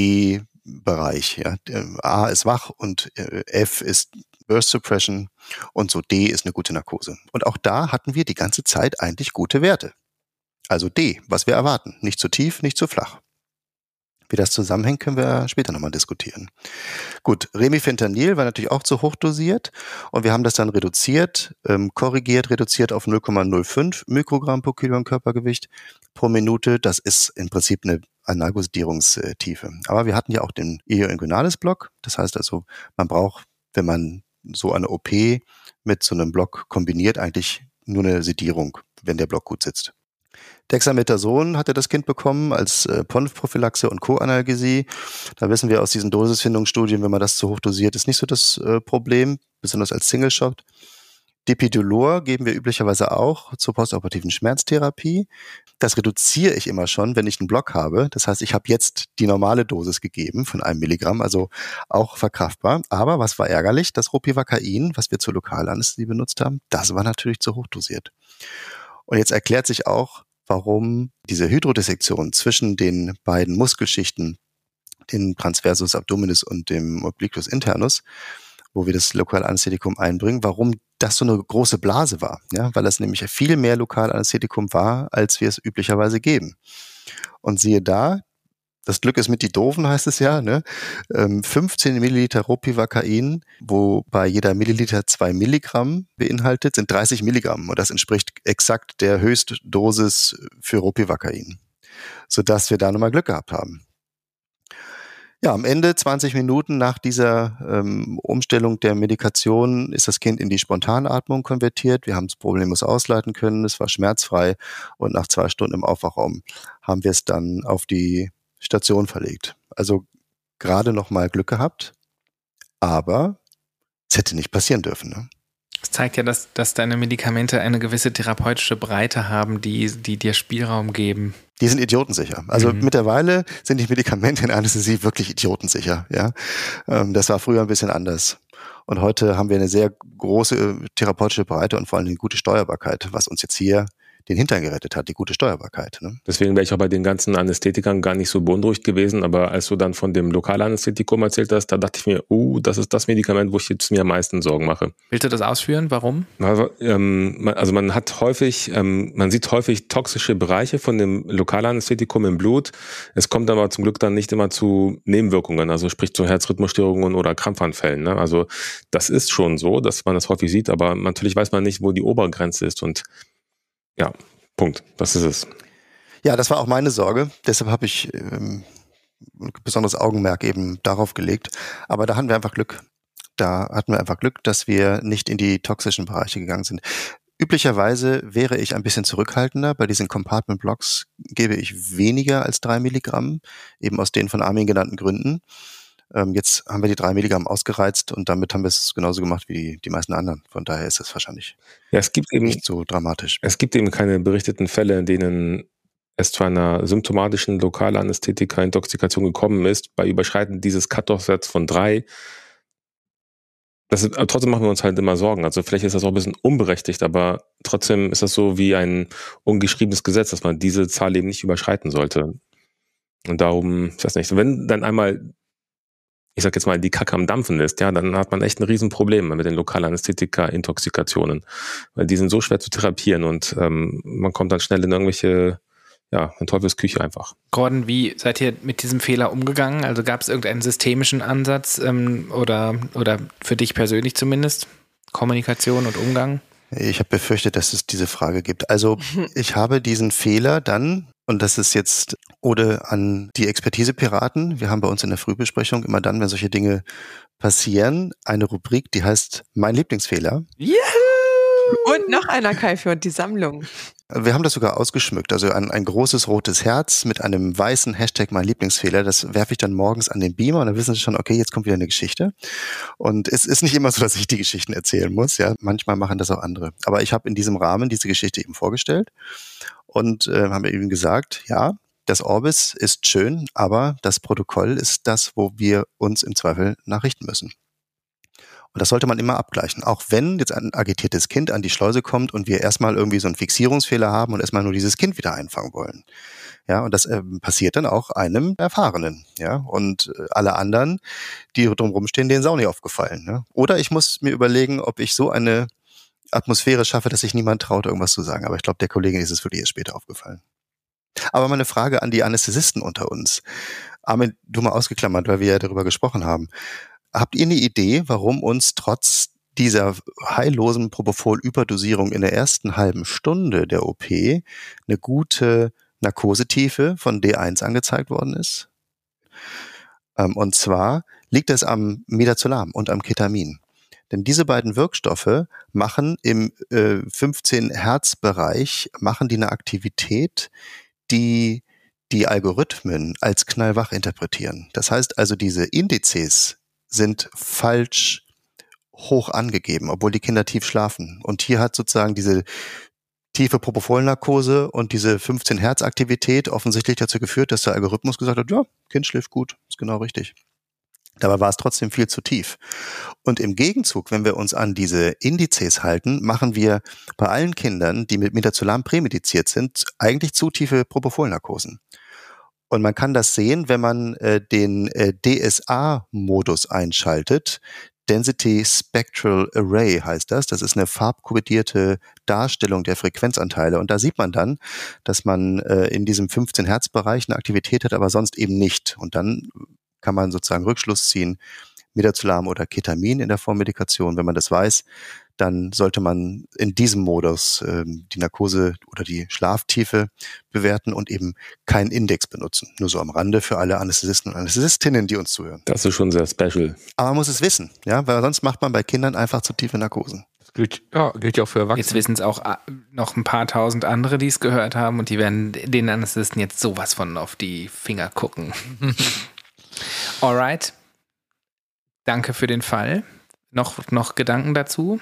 D-Bereich. Ja. A ist wach und F ist Burst Suppression und so D ist eine gute Narkose. Und auch da hatten wir die ganze Zeit eigentlich gute Werte. Also D, was wir erwarten. Nicht zu tief, nicht zu flach. Wie das zusammenhängt, können wir später nochmal diskutieren. Gut, Remifentanil war natürlich auch zu hoch dosiert und wir haben das dann reduziert reduziert auf 0,05 Mikrogramm pro Kilogramm Körpergewicht pro Minute. Das ist im Prinzip eine Analgosedierungstiefe. Aber wir hatten ja auch den Ilioinguinalis-Block. Das heißt also, man braucht, wenn man so eine OP mit so einem Block kombiniert, eigentlich nur eine Sedierung, wenn der Block gut sitzt. Dexamethason hatte das Kind bekommen als Ponf-Prophylaxe und Co-Analgesie. Da wissen wir aus diesen Dosisfindungsstudien, wenn man das zu hoch dosiert, ist nicht so das Problem, besonders als Single-Shot. Dipidolor geben wir üblicherweise auch zur postoperativen Schmerztherapie. Das reduziere ich immer schon, wenn ich einen Block habe. Das heißt, ich habe jetzt die normale Dosis gegeben von 1 Milligramm, also auch verkraftbar. Aber was war ärgerlich? Das Ropivacain, was wir zur Lokalanästhesie benutzt haben, das war natürlich zu hoch dosiert. Und jetzt erklärt sich auch, warum diese Hydrodissektion zwischen den beiden Muskelschichten, den Transversus abdominis und dem Obliquus internus, wo wir das Lokalanästhetikum einbringen, warum das so eine große Blase war. Ja, weil das nämlich viel mehr Lokalanästhetikum war, als wir es üblicherweise geben. Und siehe da, das Glück ist mit die Doofen, heißt es ja, ne? 15 Milliliter Ropivacain, wobei jeder Milliliter 2 Milligramm beinhaltet, sind 30 Milligramm. Und das entspricht exakt der Höchstdosis für Ropivacain. Sodass wir da nochmal Glück gehabt haben. Ja, am Ende, 20 Minuten nach dieser Umstellung der Medikation, ist das Kind in die Spontanatmung konvertiert. Wir haben es problemlos ausleiten können, es war schmerzfrei und nach 2 Stunden im Aufwachraum haben wir es dann auf die Station verlegt. Also gerade noch mal Glück gehabt, aber es hätte nicht passieren dürfen. Ne? Das zeigt ja, dass deine Medikamente eine gewisse therapeutische Breite haben, die dir Spielraum geben. Die sind idiotensicher. Also mittlerweile sind die Medikamente in Anästhesie wirklich idiotensicher. Ja, das war früher ein bisschen anders. Und heute haben wir eine sehr große therapeutische Breite und vor allem eine gute Steuerbarkeit, was uns jetzt hier den Hintern gerettet hat, die gute Steuerbarkeit. Ne? Deswegen wäre ich auch bei den ganzen Anästhetikern gar nicht so beunruhigt gewesen, aber als du dann von dem Lokalanästhetikum erzählt hast, da dachte ich mir, das ist das Medikament, wo ich jetzt mir am meisten Sorgen mache. Willst du das ausführen? Warum? Also man sieht häufig toxische Bereiche von dem Lokalanästhetikum im Blut. Es kommt aber zum Glück dann nicht immer zu Nebenwirkungen, also sprich zu Herzrhythmusstörungen oder Krampfanfällen. Ne? Also das ist schon so, dass man das häufig sieht, aber natürlich weiß man nicht, wo die Obergrenze ist und ja, Punkt. Das ist es. Ja, das war auch meine Sorge. Deshalb habe ich ein besonderes Augenmerk eben darauf gelegt. Aber da hatten wir einfach Glück. Da hatten wir einfach Glück, dass wir nicht in die toxischen Bereiche gegangen sind. Üblicherweise wäre ich ein bisschen zurückhaltender. Bei diesen Compartment Blocks gebe ich weniger als 3 Milligramm, eben aus den von Armin genannten Gründen. Jetzt haben wir die 3 Milligramm ausgereizt und damit haben wir es genauso gemacht wie die meisten anderen. Von daher ist es wahrscheinlich nicht so dramatisch. Es gibt eben keine berichteten Fälle, in denen es zu einer symptomatischen Lokalanästhetika-Intoxikation gekommen ist, bei Überschreiten dieses Cut-Off-Sets von 3. Aber trotzdem machen wir uns halt immer Sorgen. Also vielleicht ist das auch ein bisschen unberechtigt, aber trotzdem ist das so wie ein ungeschriebenes Gesetz, dass man diese Zahl eben nicht überschreiten sollte. Und darum, ich weiß nicht, wenn dann einmal, ich sag jetzt mal, die Kacke am Dampfen ist, ja, dann hat man echt ein Riesenproblem mit den Lokalanästhetika-Intoxikationen. Weil die sind so schwer zu therapieren und man kommt dann schnell in irgendwelche, in Teufelsküche einfach. Gordon, wie seid ihr mit diesem Fehler umgegangen? Also gab es irgendeinen systemischen Ansatz oder für dich persönlich zumindest? Kommunikation und Umgang? Ich habe befürchtet, dass es diese Frage gibt. Also ich habe diesen Fehler dann, und das ist jetzt Ode an die Expertise-Piraten, wir haben bei uns in der Frühbesprechung immer dann, wenn solche Dinge passieren, eine Rubrik, die heißt Mein Lieblingsfehler. Juhu! Und noch einer, Kai, für die Sammlung. Wir haben das sogar ausgeschmückt, also ein großes rotes Herz mit einem weißen Hashtag Mein Lieblingsfehler, das werfe ich dann morgens an den Beamer und dann wissen Sie schon, okay, jetzt kommt wieder eine Geschichte. Und es ist nicht immer so, dass ich die Geschichten erzählen muss, ja, manchmal machen das auch andere. Aber ich habe in diesem Rahmen diese Geschichte eben vorgestellt und haben eben gesagt, ja, das Orbis ist schön, aber das Protokoll ist das, wo wir uns im Zweifel nachrichten müssen. Und das sollte man immer abgleichen. Auch wenn jetzt ein agitiertes Kind an die Schleuse kommt und wir erstmal irgendwie so einen Fixierungsfehler haben und erstmal nur dieses Kind wieder einfangen wollen. Ja, und das passiert dann auch einem Erfahrenen. Ja, und alle anderen, die drumherum stehen, denen ist auch nicht aufgefallen. Ne? Oder ich muss mir überlegen, ob ich so eine Atmosphäre schaffe, dass sich niemand traut, irgendwas zu sagen. Aber ich glaube, der Kollegin ist es wirklich erst später aufgefallen. Aber mal eine Frage an die Anästhesisten unter uns. Armin, du mal ausgeklammert, weil wir ja darüber gesprochen haben. Habt ihr eine Idee, warum uns trotz dieser heillosen Propofol-Überdosierung in der ersten halben Stunde der OP eine gute Narkosetiefe von D1 angezeigt worden ist? Und zwar liegt es am Midazolam und am Ketamin. Denn diese beiden Wirkstoffe machen im 15-Hertz-Bereich machen die eine Aktivität, die die Algorithmen als knallwach interpretieren. Das heißt also, diese Indizes sind falsch hoch angegeben, obwohl die Kinder tief schlafen. Und hier hat sozusagen diese tiefe Propofol-Narkose und diese 15-Hertz-Aktivität offensichtlich dazu geführt, dass der Algorithmus gesagt hat, ja, Kind schläft gut, ist genau richtig. Dabei war es trotzdem viel zu tief. Und im Gegenzug, wenn wir uns an diese Indizes halten, machen wir bei allen Kindern, die mit Midazolam prämediziert sind, eigentlich zu tiefe Propofol-Narkosen. Und man kann das sehen, wenn man den DSA-Modus einschaltet. Density Spectral Array heißt das. Das ist eine farbkodierte Darstellung der Frequenzanteile. Und da sieht man dann, dass man in diesem 15-Hertz-Bereich eine Aktivität hat, aber sonst eben nicht. Und dann kann man sozusagen Rückschluss ziehen, Midazolam oder Ketamin in der Vormedikation. Wenn man das weiß, dann sollte man in diesem Modus die Narkose oder die Schlaftiefe bewerten und eben keinen Index benutzen. Nur so am Rande für alle Anästhesisten und Anästhesistinnen, die uns zuhören. Das ist schon sehr special. Aber man muss es wissen, ja, weil sonst macht man bei Kindern einfach zu tiefe Narkosen. Das gilt ja auch für Erwachsene. Jetzt wissen es auch noch ein paar tausend andere, die es gehört haben und die werden den Anästhesisten jetzt sowas von auf die Finger gucken. Alright. Danke für den Fall. Noch Gedanken dazu?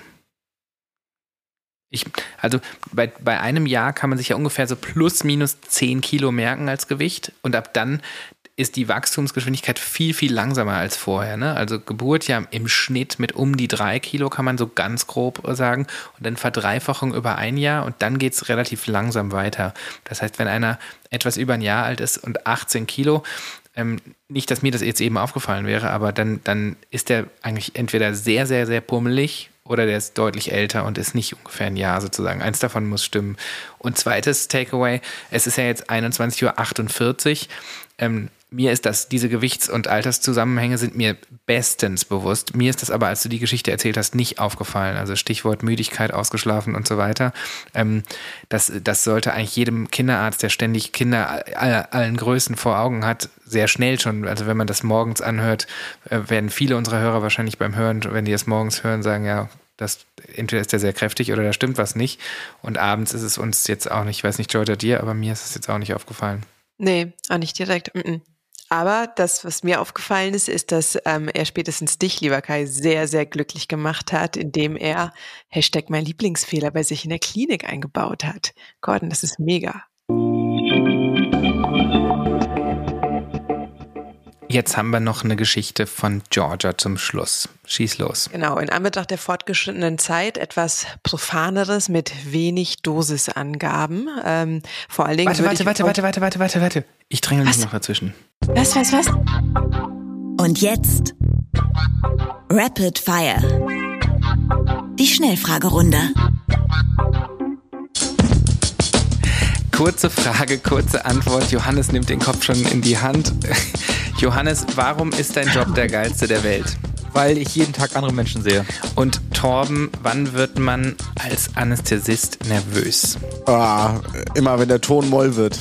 Also bei einem Jahr kann man sich ja ungefähr so plus minus 10 Kilo merken als Gewicht und ab dann ist die Wachstumsgeschwindigkeit viel, viel langsamer als vorher. Ne? Also Geburt ja im Schnitt mit um die 3 Kilo, kann man so ganz grob sagen. Und dann Verdreifachung über ein Jahr und dann geht es relativ langsam weiter. Das heißt, wenn einer etwas über ein Jahr alt ist und 18 Kilo, nicht, dass mir das jetzt eben aufgefallen wäre, aber dann ist der eigentlich entweder sehr, sehr, sehr pummelig oder der ist deutlich älter und ist nicht ungefähr ein Jahr sozusagen. Eins davon muss stimmen. Und zweites Takeaway, es ist ja jetzt 21:48 Uhr. Mir ist diese Gewichts- und Alterszusammenhänge sind mir bestens bewusst. Mir ist das aber, als du die Geschichte erzählt hast, nicht aufgefallen. Also Stichwort Müdigkeit, ausgeschlafen und so weiter. Das sollte eigentlich jedem Kinderarzt, der ständig Kinder allen Größen vor Augen hat, sehr schnell schon, also wenn man das morgens anhört, werden viele unserer Hörer wahrscheinlich beim Hören, wenn die es morgens hören, sagen, ja, Entweder ist der sehr kräftig oder da stimmt was nicht. Und abends ist es uns jetzt auch nicht, ich weiß nicht, Georgia, dir, aber mir ist es jetzt auch nicht aufgefallen. Nee, auch nicht direkt. Aber das, was mir aufgefallen ist, ist, dass er spätestens dich, lieber Kai, sehr, sehr glücklich gemacht hat, indem er #mein Lieblingsfehler bei sich in der Klinik eingebaut hat. Gordon, das ist mega. Jetzt haben wir noch eine Geschichte von Georgia zum Schluss. Schieß los. Genau, in Anbetracht der fortgeschrittenen Zeit etwas Profaneres mit wenig Dosisangaben. Vor allen Dingen. Warte. Ich dränge mich noch dazwischen. Was? Und jetzt Rapid Fire. Die Schnellfragerunde. Kurze Frage, kurze Antwort. Johannes nimmt den Kopf schon in die Hand. Johannes, warum ist dein Job der geilste der Welt? Weil ich jeden Tag andere Menschen sehe. Und Torben, wann wird man als Anästhesist nervös? Immer, wenn der Ton Moll wird.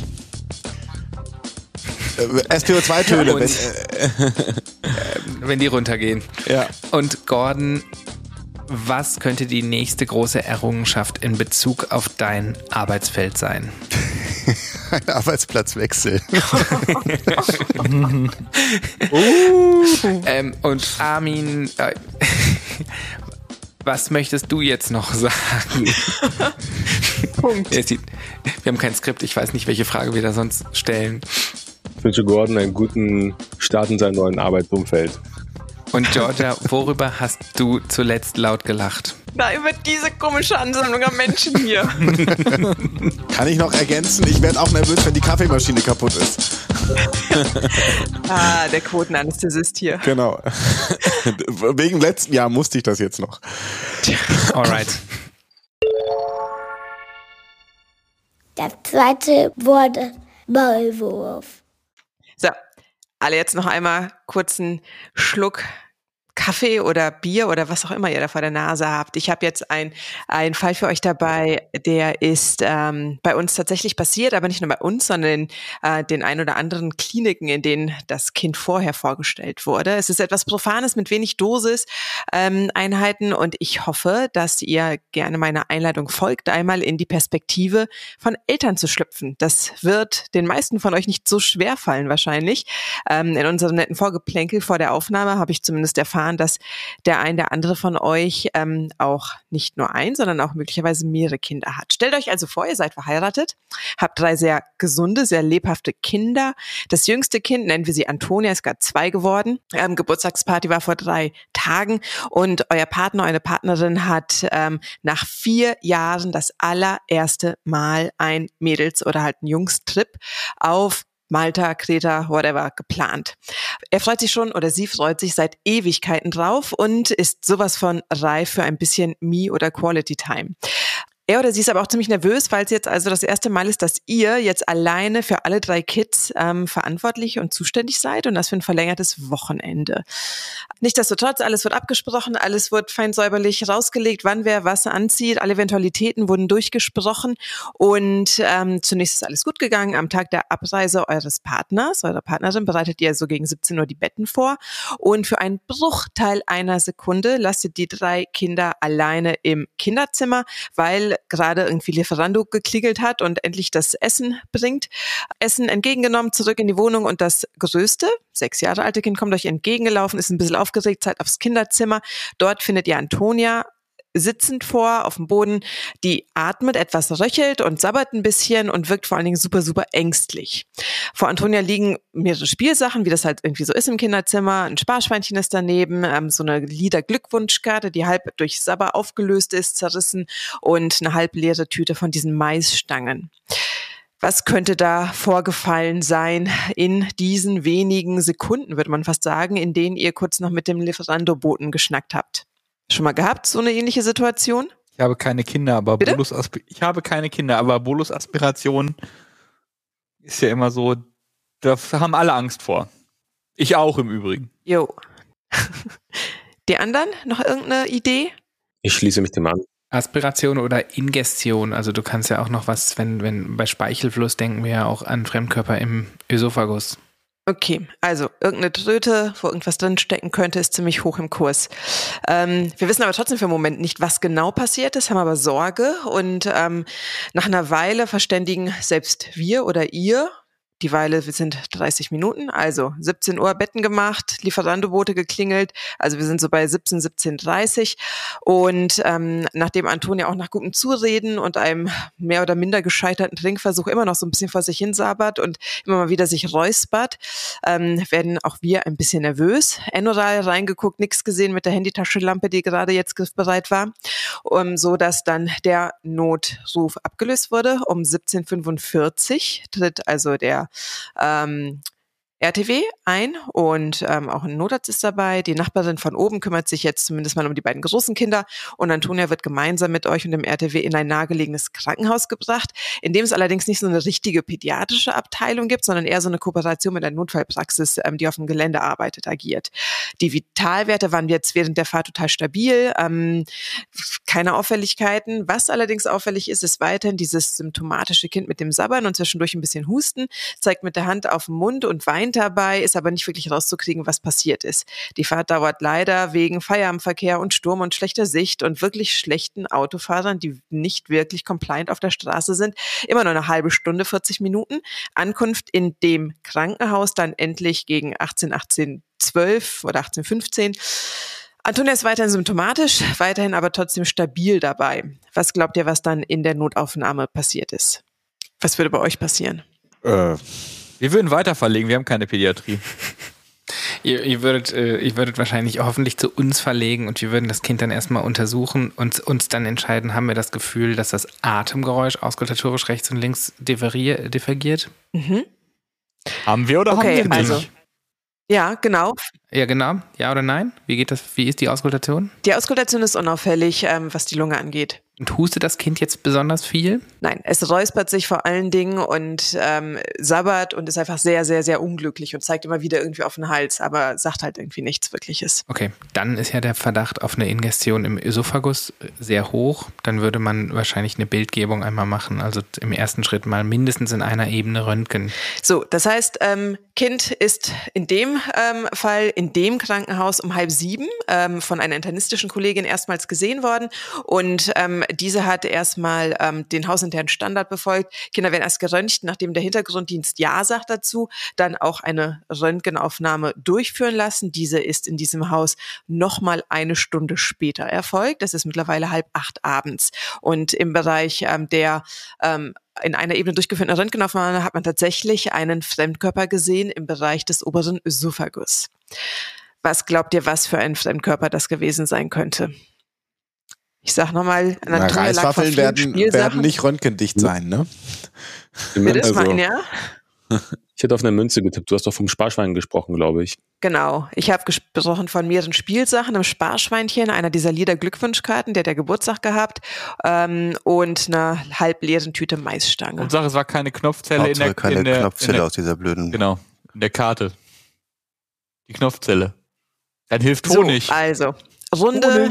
SPO2-Töne. Wenn die runtergehen. Ja. Und Gordon, was könnte die nächste große Errungenschaft in Bezug auf dein Arbeitsfeld sein? Ein Arbeitsplatzwechsel. Und Armin, was möchtest du jetzt noch sagen? Punkt. Wir haben kein Skript, ich weiß nicht, welche Frage wir da sonst stellen. Ich wünsche Gordon einen guten Start in seinem neuen Arbeitsumfeld. Und Georgia, worüber hast du zuletzt laut gelacht? Na, über diese komische Ansammlung an Menschen hier. Kann ich noch ergänzen? Ich werde auch nervös, wenn die Kaffeemaschine kaputt ist. Der Quotenanästhesist hier. Genau. Wegen letzten Jahr musste ich das jetzt noch. Alright. Das zweite wurde Maulwurf. So, alle jetzt noch einmal kurz einen Schluck Kaffee oder Bier oder was auch immer ihr da vor der Nase habt. Ich habe jetzt einen Fall für euch dabei, der ist bei uns tatsächlich passiert, aber nicht nur bei uns, sondern in den ein oder anderen Kliniken, in denen das Kind vorher vorgestellt wurde. Es ist etwas Profanes mit wenig Dosis Einheiten und ich hoffe, dass ihr gerne meiner Einladung folgt, einmal in die Perspektive von Eltern zu schlüpfen. Das wird den meisten von euch nicht so schwer fallen wahrscheinlich. In unserem netten Vorgeplänkel vor der Aufnahme habe ich zumindest erfahren, dass der andere von euch auch nicht nur ein, sondern auch möglicherweise mehrere Kinder hat. Stellt euch also vor, ihr seid verheiratet, habt 3 sehr gesunde, sehr lebhafte Kinder. Das jüngste Kind, nennen wir sie Antonia, ist gerade 2 geworden. Geburtstagsparty war vor 3 Tagen und euer Partner, eure Partnerin hat nach 4 Jahren das allererste Mal ein Mädels- oder halt ein Jungstrip auf Malta, Kreta, whatever, geplant. Er freut sich schon oder sie freut sich seit Ewigkeiten drauf und ist sowas von reif für ein bisschen Me- oder Quality-Time. Er oder sie ist aber auch ziemlich nervös, weil es jetzt also das erste Mal ist, dass ihr jetzt alleine für alle 3 Kids verantwortlich und zuständig seid und das für ein verlängertes Wochenende. Nichtsdestotrotz, alles wird abgesprochen, alles wird fein säuberlich rausgelegt, wann wer was anzieht, alle Eventualitäten wurden durchgesprochen und zunächst ist alles gut gegangen. Am Tag der Abreise eures Partners, eurer Partnerin, bereitet ihr so gegen 17 Uhr die Betten vor und für einen Bruchteil einer Sekunde lasst ihr die 3 Kinder alleine im Kinderzimmer, weil gerade irgendwie Lieferando geklingelt hat und endlich das Essen bringt. Essen entgegengenommen, zurück in die Wohnung und das größte, 6 Jahre alte Kind kommt euch entgegengelaufen, ist ein bisschen aufgeregt, Zeit aufs Kinderzimmer. Dort findet ihr Antonia sitzend vor, auf dem Boden, die atmet, etwas röchelt und sabbert ein bisschen und wirkt vor allen Dingen super, super ängstlich. Vor Antonia liegen mehrere Spielsachen, wie das halt irgendwie so ist im Kinderzimmer. Ein Sparschweinchen ist daneben, so eine Lieder-Glückwunschkarte, die halb durch Sabber aufgelöst ist, zerrissen und eine halb leere Tüte von diesen Maisstangen. Was könnte da vorgefallen sein in diesen wenigen Sekunden, würde man fast sagen, in denen ihr kurz noch mit dem Lieferando-Boten geschnackt habt? Schon mal gehabt, so eine ähnliche Situation? Ich habe keine Kinder, aber Bolus-Aspiration ist ja immer so, da haben alle Angst vor. Ich auch im Übrigen. Jo. Die anderen, noch irgendeine Idee? Ich schließe mich dem an. Aspiration oder Ingestion, also du kannst ja auch noch was, wenn bei Speichelfluss denken wir ja auch an Fremdkörper im Ösophagus. Okay, also irgendeine Tröte, wo irgendwas drinstecken könnte, ist ziemlich hoch im Kurs. Wir wissen aber trotzdem für den Moment nicht, was genau passiert ist, haben aber Sorge und nach einer Weile verständigen selbst wir oder ihr, die Weile sind 30 Minuten, also 17 Uhr Betten gemacht, Lieferando-Boote geklingelt, also wir sind so bei 17:30 und nachdem Antonia auch nach gutem Zureden und einem mehr oder minder gescheiterten Trinkversuch immer noch so ein bisschen vor sich hin sabbert und immer mal wieder sich räuspert, werden auch wir ein bisschen nervös. Enoral reingeguckt, nichts gesehen mit der Handytaschenlampe, die gerade jetzt griffbereit war, so dass dann der Notruf abgelöst wurde. Um 17:45 tritt also der RTW ein und auch ein Notarzt ist dabei. Die Nachbarin von oben kümmert sich jetzt zumindest mal um die beiden großen Kinder und Antonia wird gemeinsam mit euch und dem RTW in ein nahegelegenes Krankenhaus gebracht, in dem es allerdings nicht so eine richtige pädiatrische Abteilung gibt, sondern eher so eine Kooperation mit der Notfallpraxis, die auf dem Gelände arbeitet, agiert. Die Vitalwerte waren jetzt während der Fahrt total stabil, keine Auffälligkeiten. Was allerdings auffällig ist, ist weiterhin dieses symptomatische Kind mit dem Sabbern und zwischendurch ein bisschen Husten, zeigt mit der Hand auf den Mund und weint dabei, ist aber nicht wirklich rauszukriegen, was passiert ist. Die Fahrt dauert leider wegen Feierabendverkehr und Sturm und schlechter Sicht und wirklich schlechten Autofahrern, die nicht wirklich compliant auf der Straße sind, immer nur eine halbe Stunde, 40 Minuten. Ankunft in dem Krankenhaus dann endlich gegen 18:12 oder 18:15. Antonia ist weiterhin symptomatisch, weiterhin aber trotzdem stabil dabei. Was glaubt ihr, was dann in der Notaufnahme passiert ist? Was würde bei euch passieren? Wir würden weiter verlegen, wir haben keine Pädiatrie. Ihr würdet wahrscheinlich hoffentlich zu uns verlegen und wir würden das Kind dann erstmal untersuchen und uns dann entscheiden, haben wir das Gefühl, dass das Atemgeräusch auskultatorisch rechts und links divergiert? Mhm. Haben wir oder haben wir nicht? Also, ja, genau. Ja, genau. Ja oder nein? Wie geht das? Wie ist die Auskultation? Die Auskultation ist unauffällig, was die Lunge angeht. Und hustet das Kind jetzt besonders viel? Nein, es räuspert sich vor allen Dingen und sabbert und ist einfach sehr, sehr, sehr unglücklich und zeigt immer wieder irgendwie auf den Hals, aber sagt halt irgendwie nichts Wirkliches. Okay, dann ist ja der Verdacht auf eine Ingestion im Ösophagus sehr hoch. Dann würde man wahrscheinlich eine Bildgebung einmal machen, also im ersten Schritt mal mindestens in einer Ebene röntgen. So, das heißt, Kind ist in dem Fall in dem Krankenhaus um 6:30 von einer internistischen Kollegin erstmals gesehen worden und diese hat erstmal den hausinternen Standard befolgt. Kinder werden erst geröntgt, nachdem der Hintergrunddienst Ja sagt dazu, dann auch eine Röntgenaufnahme durchführen lassen. Diese ist in diesem Haus nochmal eine Stunde später erfolgt. Das ist mittlerweile 7:30 abends. Und im Bereich der in einer Ebene durchgeführten Röntgenaufnahme hat man tatsächlich einen Fremdkörper gesehen im Bereich des oberen Ösophagus. Was glaubt ihr, was für ein Fremdkörper das gewesen sein könnte? Ich sag nochmal, Reiswaffeln werden nicht röntgendicht sein, ne? Bitte, meinen, ja? Ich hätte auf eine Münze getippt. Du hast doch vom Sparschwein gesprochen, glaube ich. Genau. Ich habe gesprochen von mehreren Spielsachen, einem Sparschweinchen, einer dieser Lieder-Glückwunschkarten, der Geburtstag gehabt, und einer halbleeren Tüte Maisstange. Und sag, es war keine Knopfzelle Knopfzelle aus dieser blöden. Genau, in der Karte. Die Knopfzelle. Dann hilft Honig. So, also, Runde.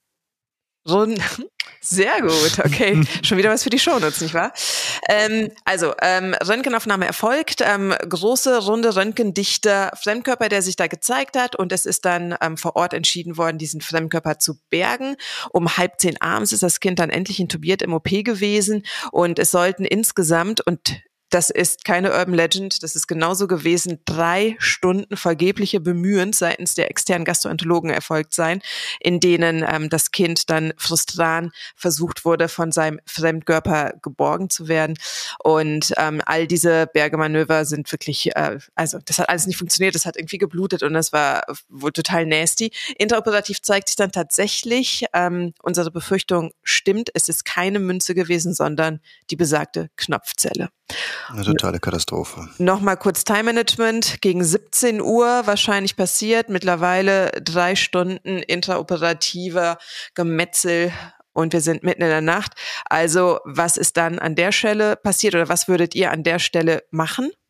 Sehr gut, okay. Schon wieder was für die Shownotes, nicht wahr? Röntgenaufnahme erfolgt, große, runde, röntgendichter Fremdkörper, der sich da gezeigt hat und es ist dann vor Ort entschieden worden, diesen Fremdkörper zu bergen. Um 9:30 abends ist das Kind dann endlich intubiert im OP gewesen und es sollten insgesamt, und das ist keine Urban Legend, das ist genauso gewesen, 3 Stunden vergebliche Bemühen seitens der externen Gastroenterologen erfolgt sein, in denen das Kind dann frustran versucht wurde, von seinem Fremdkörper geborgen zu werden. Und all diese Bergemanöver sind wirklich, das hat alles nicht funktioniert, das hat irgendwie geblutet und das war wohl total nasty. Intraoperativ zeigt sich dann tatsächlich, unsere Befürchtung stimmt, es ist keine Münze gewesen, sondern die besagte Knopfzelle. Eine totale Katastrophe. Nochmal kurz Time-Management. Gegen 17 Uhr wahrscheinlich passiert. Mittlerweile 3 Stunden intraoperativer Gemetzel und wir sind mitten in der Nacht. Also was ist dann an der Stelle passiert oder was würdet ihr an der Stelle machen?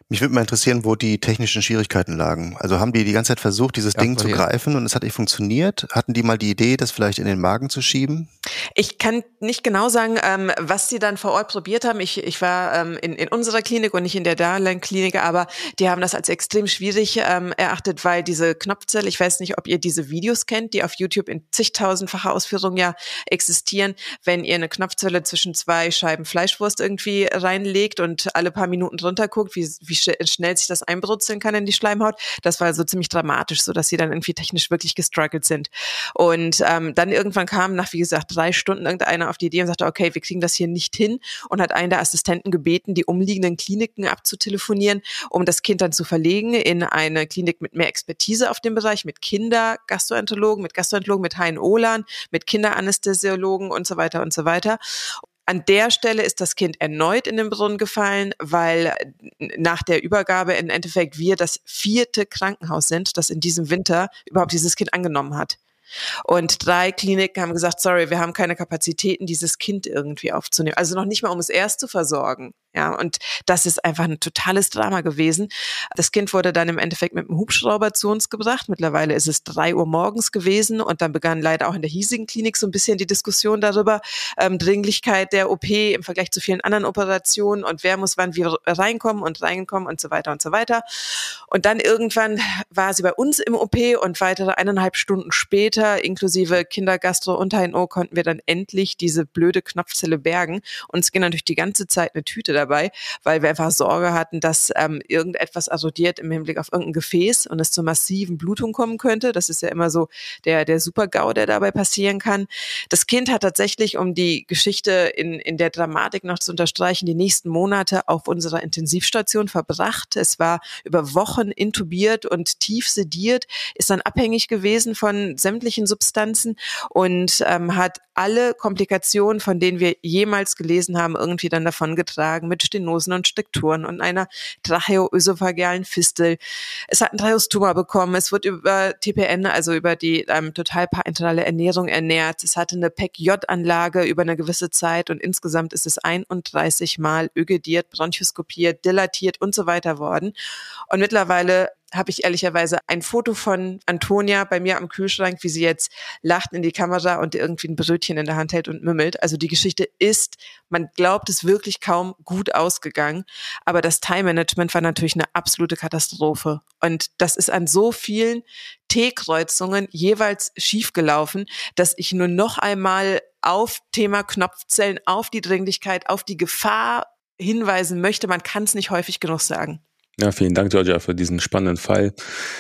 Mich würde mal interessieren, wo die technischen Schwierigkeiten lagen. Also haben die ganze Zeit versucht, dieses Ding zu greifen und es hat nicht funktioniert? Hatten die mal die Idee, das vielleicht in den Magen zu schieben? Ich kann nicht genau sagen, was sie dann vor Ort probiert haben. Ich war in unserer Klinik und nicht in der Darling-Klinik, aber die haben das als extrem schwierig erachtet, weil diese Knopfzelle, ich weiß nicht, ob ihr diese Videos kennt, die auf YouTube in zigtausendfacher Ausführung ja existieren, wenn ihr eine Knopfzelle zwischen 2 Scheiben Fleischwurst irgendwie reinlegt und alle paar Minuten drunter guckt, wie schnell sich das einbrutzeln kann in die Schleimhaut. Das war so ziemlich dramatisch, so dass sie dann irgendwie technisch wirklich gestruggelt sind. Und dann irgendwann kam nach, wie gesagt, 3 Stunden irgendeiner auf die Idee und sagte, okay, wir kriegen das hier nicht hin, und hat einen der Assistenten gebeten, die umliegenden Kliniken abzutelefonieren, um das Kind dann zu verlegen in eine Klinik mit mehr Expertise auf dem Bereich, mit Kindergastroenterologen, mit HNO-Lern, mit Kinderanästhesiologen und so weiter und so weiter. An der Stelle ist das Kind erneut in den Brunnen gefallen, weil nach der Übergabe im Endeffekt wir das 4. Krankenhaus sind, das in diesem Winter überhaupt dieses Kind angenommen hat. Und 3 Kliniken haben gesagt, sorry, wir haben keine Kapazitäten, dieses Kind irgendwie aufzunehmen. Also noch nicht mal, um es erst zu versorgen. Ja, und das ist einfach ein totales Drama gewesen. Das Kind wurde dann im Endeffekt mit einem Hubschrauber zu uns gebracht. Mittlerweile ist es 3 Uhr morgens gewesen, und dann begann leider auch in der hiesigen Klinik so ein bisschen die Diskussion darüber, Dringlichkeit der OP im Vergleich zu vielen anderen Operationen und wer muss wann wie reinkommen und so weiter und so weiter. Und dann irgendwann war sie bei uns im OP, und weitere 1,5 Stunden später, inklusive Kindergastro und HNO, konnten wir dann endlich diese blöde Knopfzelle bergen. Und es ging natürlich die ganze Zeit eine Tüte dabei, weil wir einfach Sorge hatten, dass irgendetwas erodiert im Hinblick auf irgendein Gefäß und es zur massiven Blutung kommen könnte. Das ist ja immer so der Super-GAU, der dabei passieren kann. Das Kind hat tatsächlich, um die Geschichte in der Dramatik noch zu unterstreichen, die nächsten Monate auf unserer Intensivstation verbracht. Es war über Wochen intubiert und tief sediert, ist dann abhängig gewesen von sämtlichen Substanzen und hat alle Komplikationen, von denen wir jemals gelesen haben, irgendwie dann davongetragen, mit Stenosen und Strukturen und einer tracheoösophagealen Fistel. Es hat einen Tracheostomia bekommen, es wird über TPN, also über die totalparenterale Ernährung ernährt. Es hatte eine PEC-J-Anlage über eine gewisse Zeit, und insgesamt ist es 31 Mal ögediert, bronchoskopiert, dilatiert und so weiter worden. Und mittlerweile habe ich ehrlicherweise ein Foto von Antonia bei mir am Kühlschrank, wie sie jetzt lacht in die Kamera und irgendwie ein Brötchen in der Hand hält und mümmelt. Also die Geschichte ist, man glaubt es wirklich kaum, gut ausgegangen. Aber das Time-Management war natürlich eine absolute Katastrophe. Und das ist an so vielen T-Kreuzungen jeweils schiefgelaufen, dass ich nur noch einmal auf Thema Knopfzellen, auf die Dringlichkeit, auf die Gefahr hinweisen möchte. Man kann es nicht häufig genug sagen. Ja, vielen Dank, Georgia, für diesen spannenden Fall.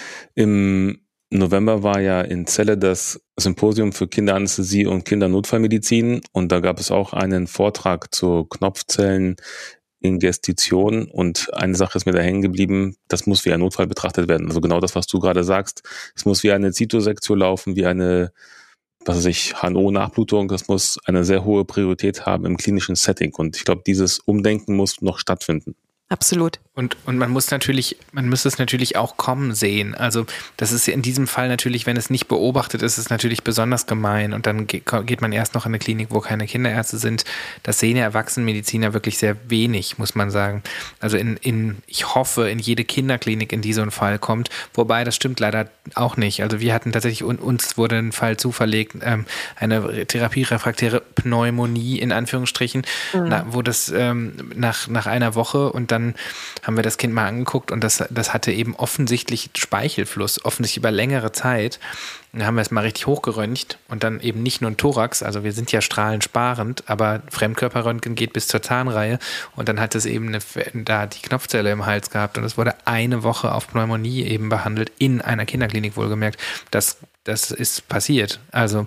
Im November war ja in Celle das Symposium für Kinderanästhesie und Kindernotfallmedizin, und da gab es auch einen Vortrag zu Knopfzelleninvestition, und eine Sache ist mir da hängen geblieben, das muss wie ein Notfall betrachtet werden. Also genau das, was du gerade sagst, es muss wie eine Zytosektion laufen, wie eine HNO-Nachblutung, das muss eine sehr hohe Priorität haben im klinischen Setting, und ich glaube, dieses Umdenken muss noch stattfinden. Absolut. Und man müsste es natürlich auch kommen sehen. Also das ist in diesem Fall natürlich, wenn es nicht beobachtet ist, ist es natürlich besonders gemein. Und dann geht man erst noch in eine Klinik, wo keine Kinderärzte sind. Das sehen ja Erwachsenenmediziner wirklich sehr wenig, muss man sagen. Also ich hoffe, in jede Kinderklinik in die so ein Fall kommt. Wobei, das stimmt leider auch nicht. Also wir hatten tatsächlich, uns wurde ein Fall zuverlegt, eine therapierefraktäre Pneumonie in Anführungsstrichen, wo das nach einer Woche, und dann haben wir das Kind mal angeguckt, und das hatte eben offensichtlich Speichelfluss, offensichtlich über längere Zeit. Dann haben wir es mal richtig hochgeröntgt und dann eben nicht nur ein Thorax, also wir sind ja strahlensparend, aber Fremdkörperröntgen geht bis zur Zahnreihe, und dann hat es eben da die Knopfzelle im Hals gehabt, und es wurde eine Woche auf Pneumonie eben behandelt, in einer Kinderklinik wohlgemerkt. Das ist passiert. Also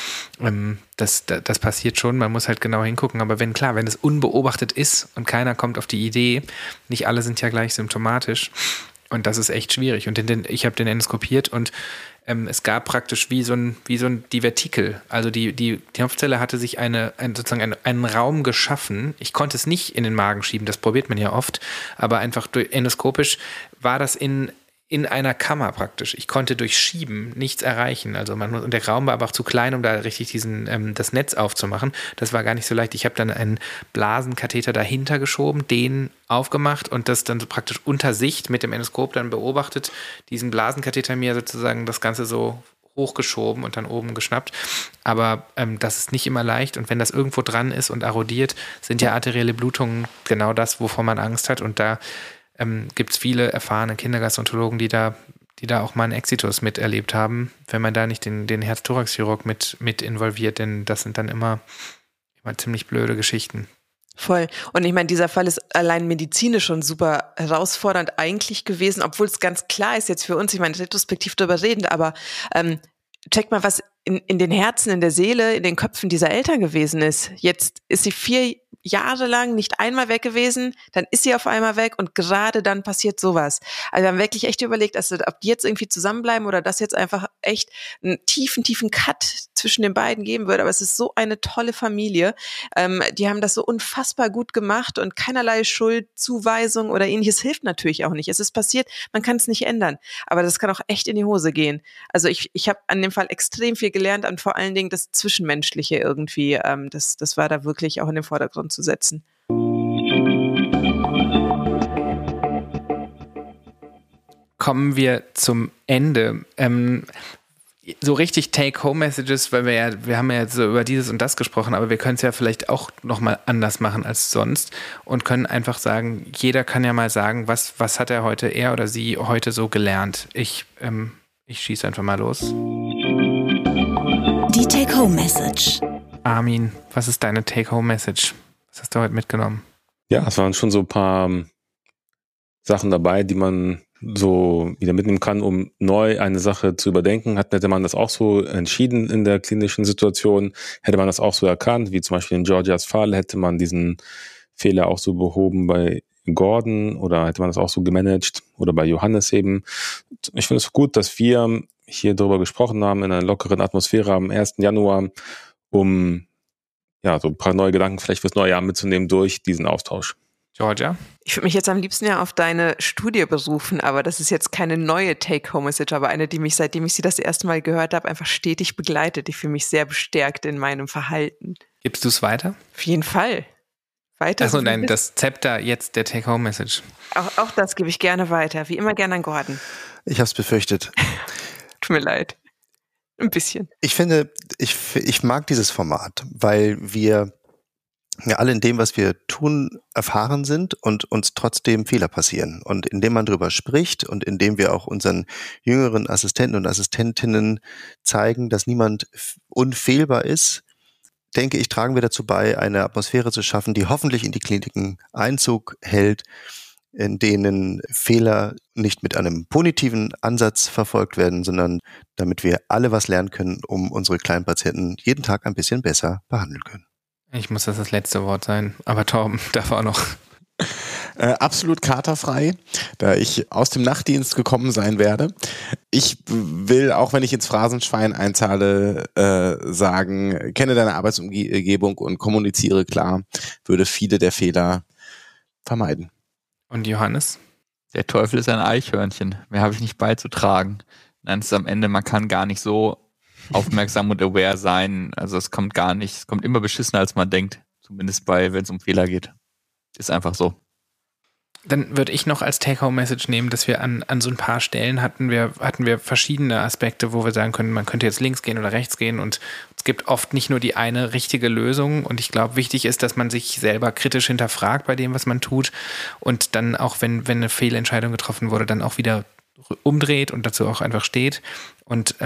das passiert schon, man muss halt genau hingucken, aber wenn es unbeobachtet ist und keiner kommt auf die Idee, nicht alle sind ja gleich symptomatisch, und das ist echt schwierig. Und ich habe den endoskopiert, und es gab praktisch wie so ein Divertikel. Also die Knopfzelle hatte sich einen Raum geschaffen. Ich konnte es nicht in den Magen schieben, das probiert man ja oft, aber einfach endoskopisch war das in in einer Kammer praktisch. Ich konnte durch Schieben nichts erreichen. Also und der Raum war aber auch zu klein, um da richtig das Netz aufzumachen. Das war gar nicht so leicht. Ich habe dann einen Blasenkatheter dahinter geschoben, den aufgemacht und das dann so praktisch unter Sicht mit dem Endoskop dann beobachtet, diesen Blasenkatheter mir sozusagen das Ganze so hochgeschoben und dann oben geschnappt. Aber das ist nicht immer leicht. Und wenn das irgendwo dran ist und erodiert, sind ja arterielle Blutungen genau das, wovon man Angst hat. Und da gibt es viele erfahrene Kindergastroenterologen, die da auch mal einen Exitus miterlebt haben, wenn man da nicht den Herz-Thorax-Chirurg mit involviert, denn das sind dann immer ziemlich blöde Geschichten. Voll. Und ich meine, dieser Fall ist allein medizinisch schon super herausfordernd eigentlich gewesen, obwohl es ganz klar ist jetzt für uns, ich meine, retrospektiv darüber reden, aber checkt mal, was in den Herzen, in der Seele, in den Köpfen dieser Eltern gewesen ist. Jetzt ist sie 4 Jahre lang nicht einmal weg gewesen, dann ist sie auf einmal weg und gerade dann passiert sowas. Also wir haben wirklich echt überlegt, also ob die jetzt irgendwie zusammenbleiben oder das jetzt einfach echt einen tiefen Cut zwischen den beiden geben würde. Aber es ist so eine tolle Familie. Die haben das so unfassbar gut gemacht und keinerlei Schuldzuweisung oder ähnliches hilft natürlich auch nicht. Es ist passiert, man kann es nicht ändern. Aber das kann auch echt in die Hose gehen. Also ich habe an dem Fall extrem viel gelernt, an vor allen Dingen das Zwischenmenschliche irgendwie. Das war da wirklich auch in den Vordergrund zu setzen. Kommen wir zum Ende. So richtig Take-Home-Messages, weil wir haben ja jetzt so über dieses und das gesprochen, aber wir können es ja vielleicht auch nochmal anders machen als sonst und können einfach sagen, jeder kann ja mal sagen, was hat er oder sie heute so gelernt. Ich schieße einfach mal los. Die Take-Home-Message. Armin, was ist deine Take-Home-Message? Was hast du heute mitgenommen? Ja, es waren schon so ein paar Sachen dabei, die man so wieder mitnehmen kann, um neu eine Sache zu überdenken. Hätte man das auch so entschieden in der klinischen Situation, hätte man das auch so erkannt, wie zum Beispiel in Georgias Fall, hätte man diesen Fehler auch so behoben bei Gordon oder hätte man das auch so gemanagt oder bei Johannes eben. Ich finde es gut, dass wir hier darüber gesprochen haben in einer lockeren Atmosphäre am 1. Januar, um ja so ein paar neue Gedanken vielleicht fürs neue Jahr mitzunehmen durch diesen Austausch. Georgia? Ich würde mich jetzt am liebsten ja auf deine Studie berufen, aber das ist jetzt keine neue Take-Home-Message, aber eine, die mich, seitdem ich sie das erste Mal gehört habe, einfach stetig begleitet. Ich fühle mich sehr bestärkt in meinem Verhalten. Gibst du es weiter? Auf jeden Fall. Weiter. Achso, nein, das Zepter jetzt der Take-Home-Message. Auch das gebe ich gerne weiter. Wie immer gerne an Gordon. Ich habe es befürchtet. Tut mir leid. Ein bisschen. Ich finde, ich mag dieses Format, weil wir ja alle in dem, was wir tun, erfahren sind und uns trotzdem Fehler passieren. Und indem man drüber spricht und indem wir auch unseren jüngeren Assistenten und Assistentinnen zeigen, dass niemand unfehlbar ist, denke ich, tragen wir dazu bei, eine Atmosphäre zu schaffen, die hoffentlich in die Kliniken Einzug hält, in denen Fehler nicht mit einem punitiven Ansatz verfolgt werden, sondern damit wir alle was lernen können, um unsere kleinen Patienten jeden Tag ein bisschen besser behandeln können. Ich muss das letzte Wort sein, aber Torben darf auch noch. Absolut katerfrei, da ich aus dem Nachtdienst gekommen sein werde. Ich will, auch wenn ich ins Phrasenschwein einzahle, sagen, kenne deine Arbeitsumgebung und kommuniziere klar, würde viele der Fehler vermeiden. Und Johannes? Der Teufel ist ein Eichhörnchen. Mehr habe ich nicht beizutragen. Nein, es ist am Ende, man kann gar nicht so aufmerksam und aware sein. Also es kommt gar nicht, es kommt immer beschissener, als man denkt. Zumindest wenn es um Fehler geht. Ist einfach so. Dann würde ich noch als Take-Home-Message nehmen, dass wir an so ein paar Stellen hatten wir verschiedene Aspekte, wo wir sagen können, man könnte jetzt links gehen oder rechts gehen und es gibt oft nicht nur die eine richtige Lösung und ich glaube, wichtig ist, dass man sich selber kritisch hinterfragt bei dem, was man tut und dann auch, wenn eine Fehlentscheidung getroffen wurde, dann auch wieder umdreht und dazu auch einfach steht und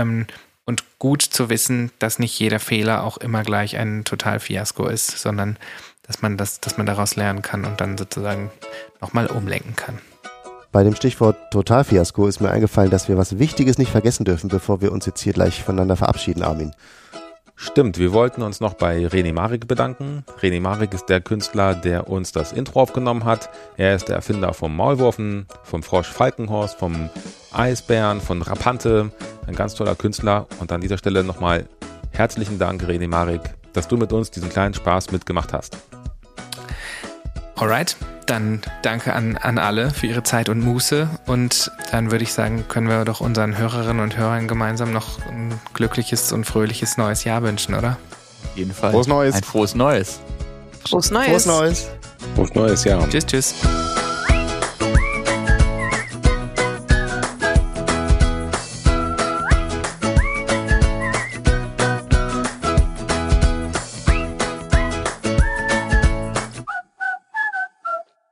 gut zu wissen, dass nicht jeder Fehler auch immer gleich ein Total-Fiasko ist, sondern dass man daraus lernen kann und dann sozusagen nochmal umlenken kann. Bei dem Stichwort Totalfiasko ist mir eingefallen, dass wir was Wichtiges nicht vergessen dürfen, bevor wir uns jetzt hier gleich voneinander verabschieden, Armin. Stimmt, wir wollten uns noch bei René Marik bedanken. René Marik ist der Künstler, der uns das Intro aufgenommen hat. Er ist der Erfinder vom Maulwurfen, vom Frosch Falkenhorst, vom Eisbären, von Rapante. Ein ganz toller Künstler. Und an dieser Stelle nochmal herzlichen Dank, René Marik, dass du mit uns diesen kleinen Spaß mitgemacht hast. Alright, dann danke an alle für ihre Zeit und Muße. Und dann würde ich sagen, können wir doch unseren Hörerinnen und Hörern gemeinsam noch ein glückliches und fröhliches neues Jahr wünschen, oder? Auf jeden Fall. Frohes Neues. Ein frohes Neues. Frohes Neues. Frohes Neues. Frohes Neues Jahr. Tschüss.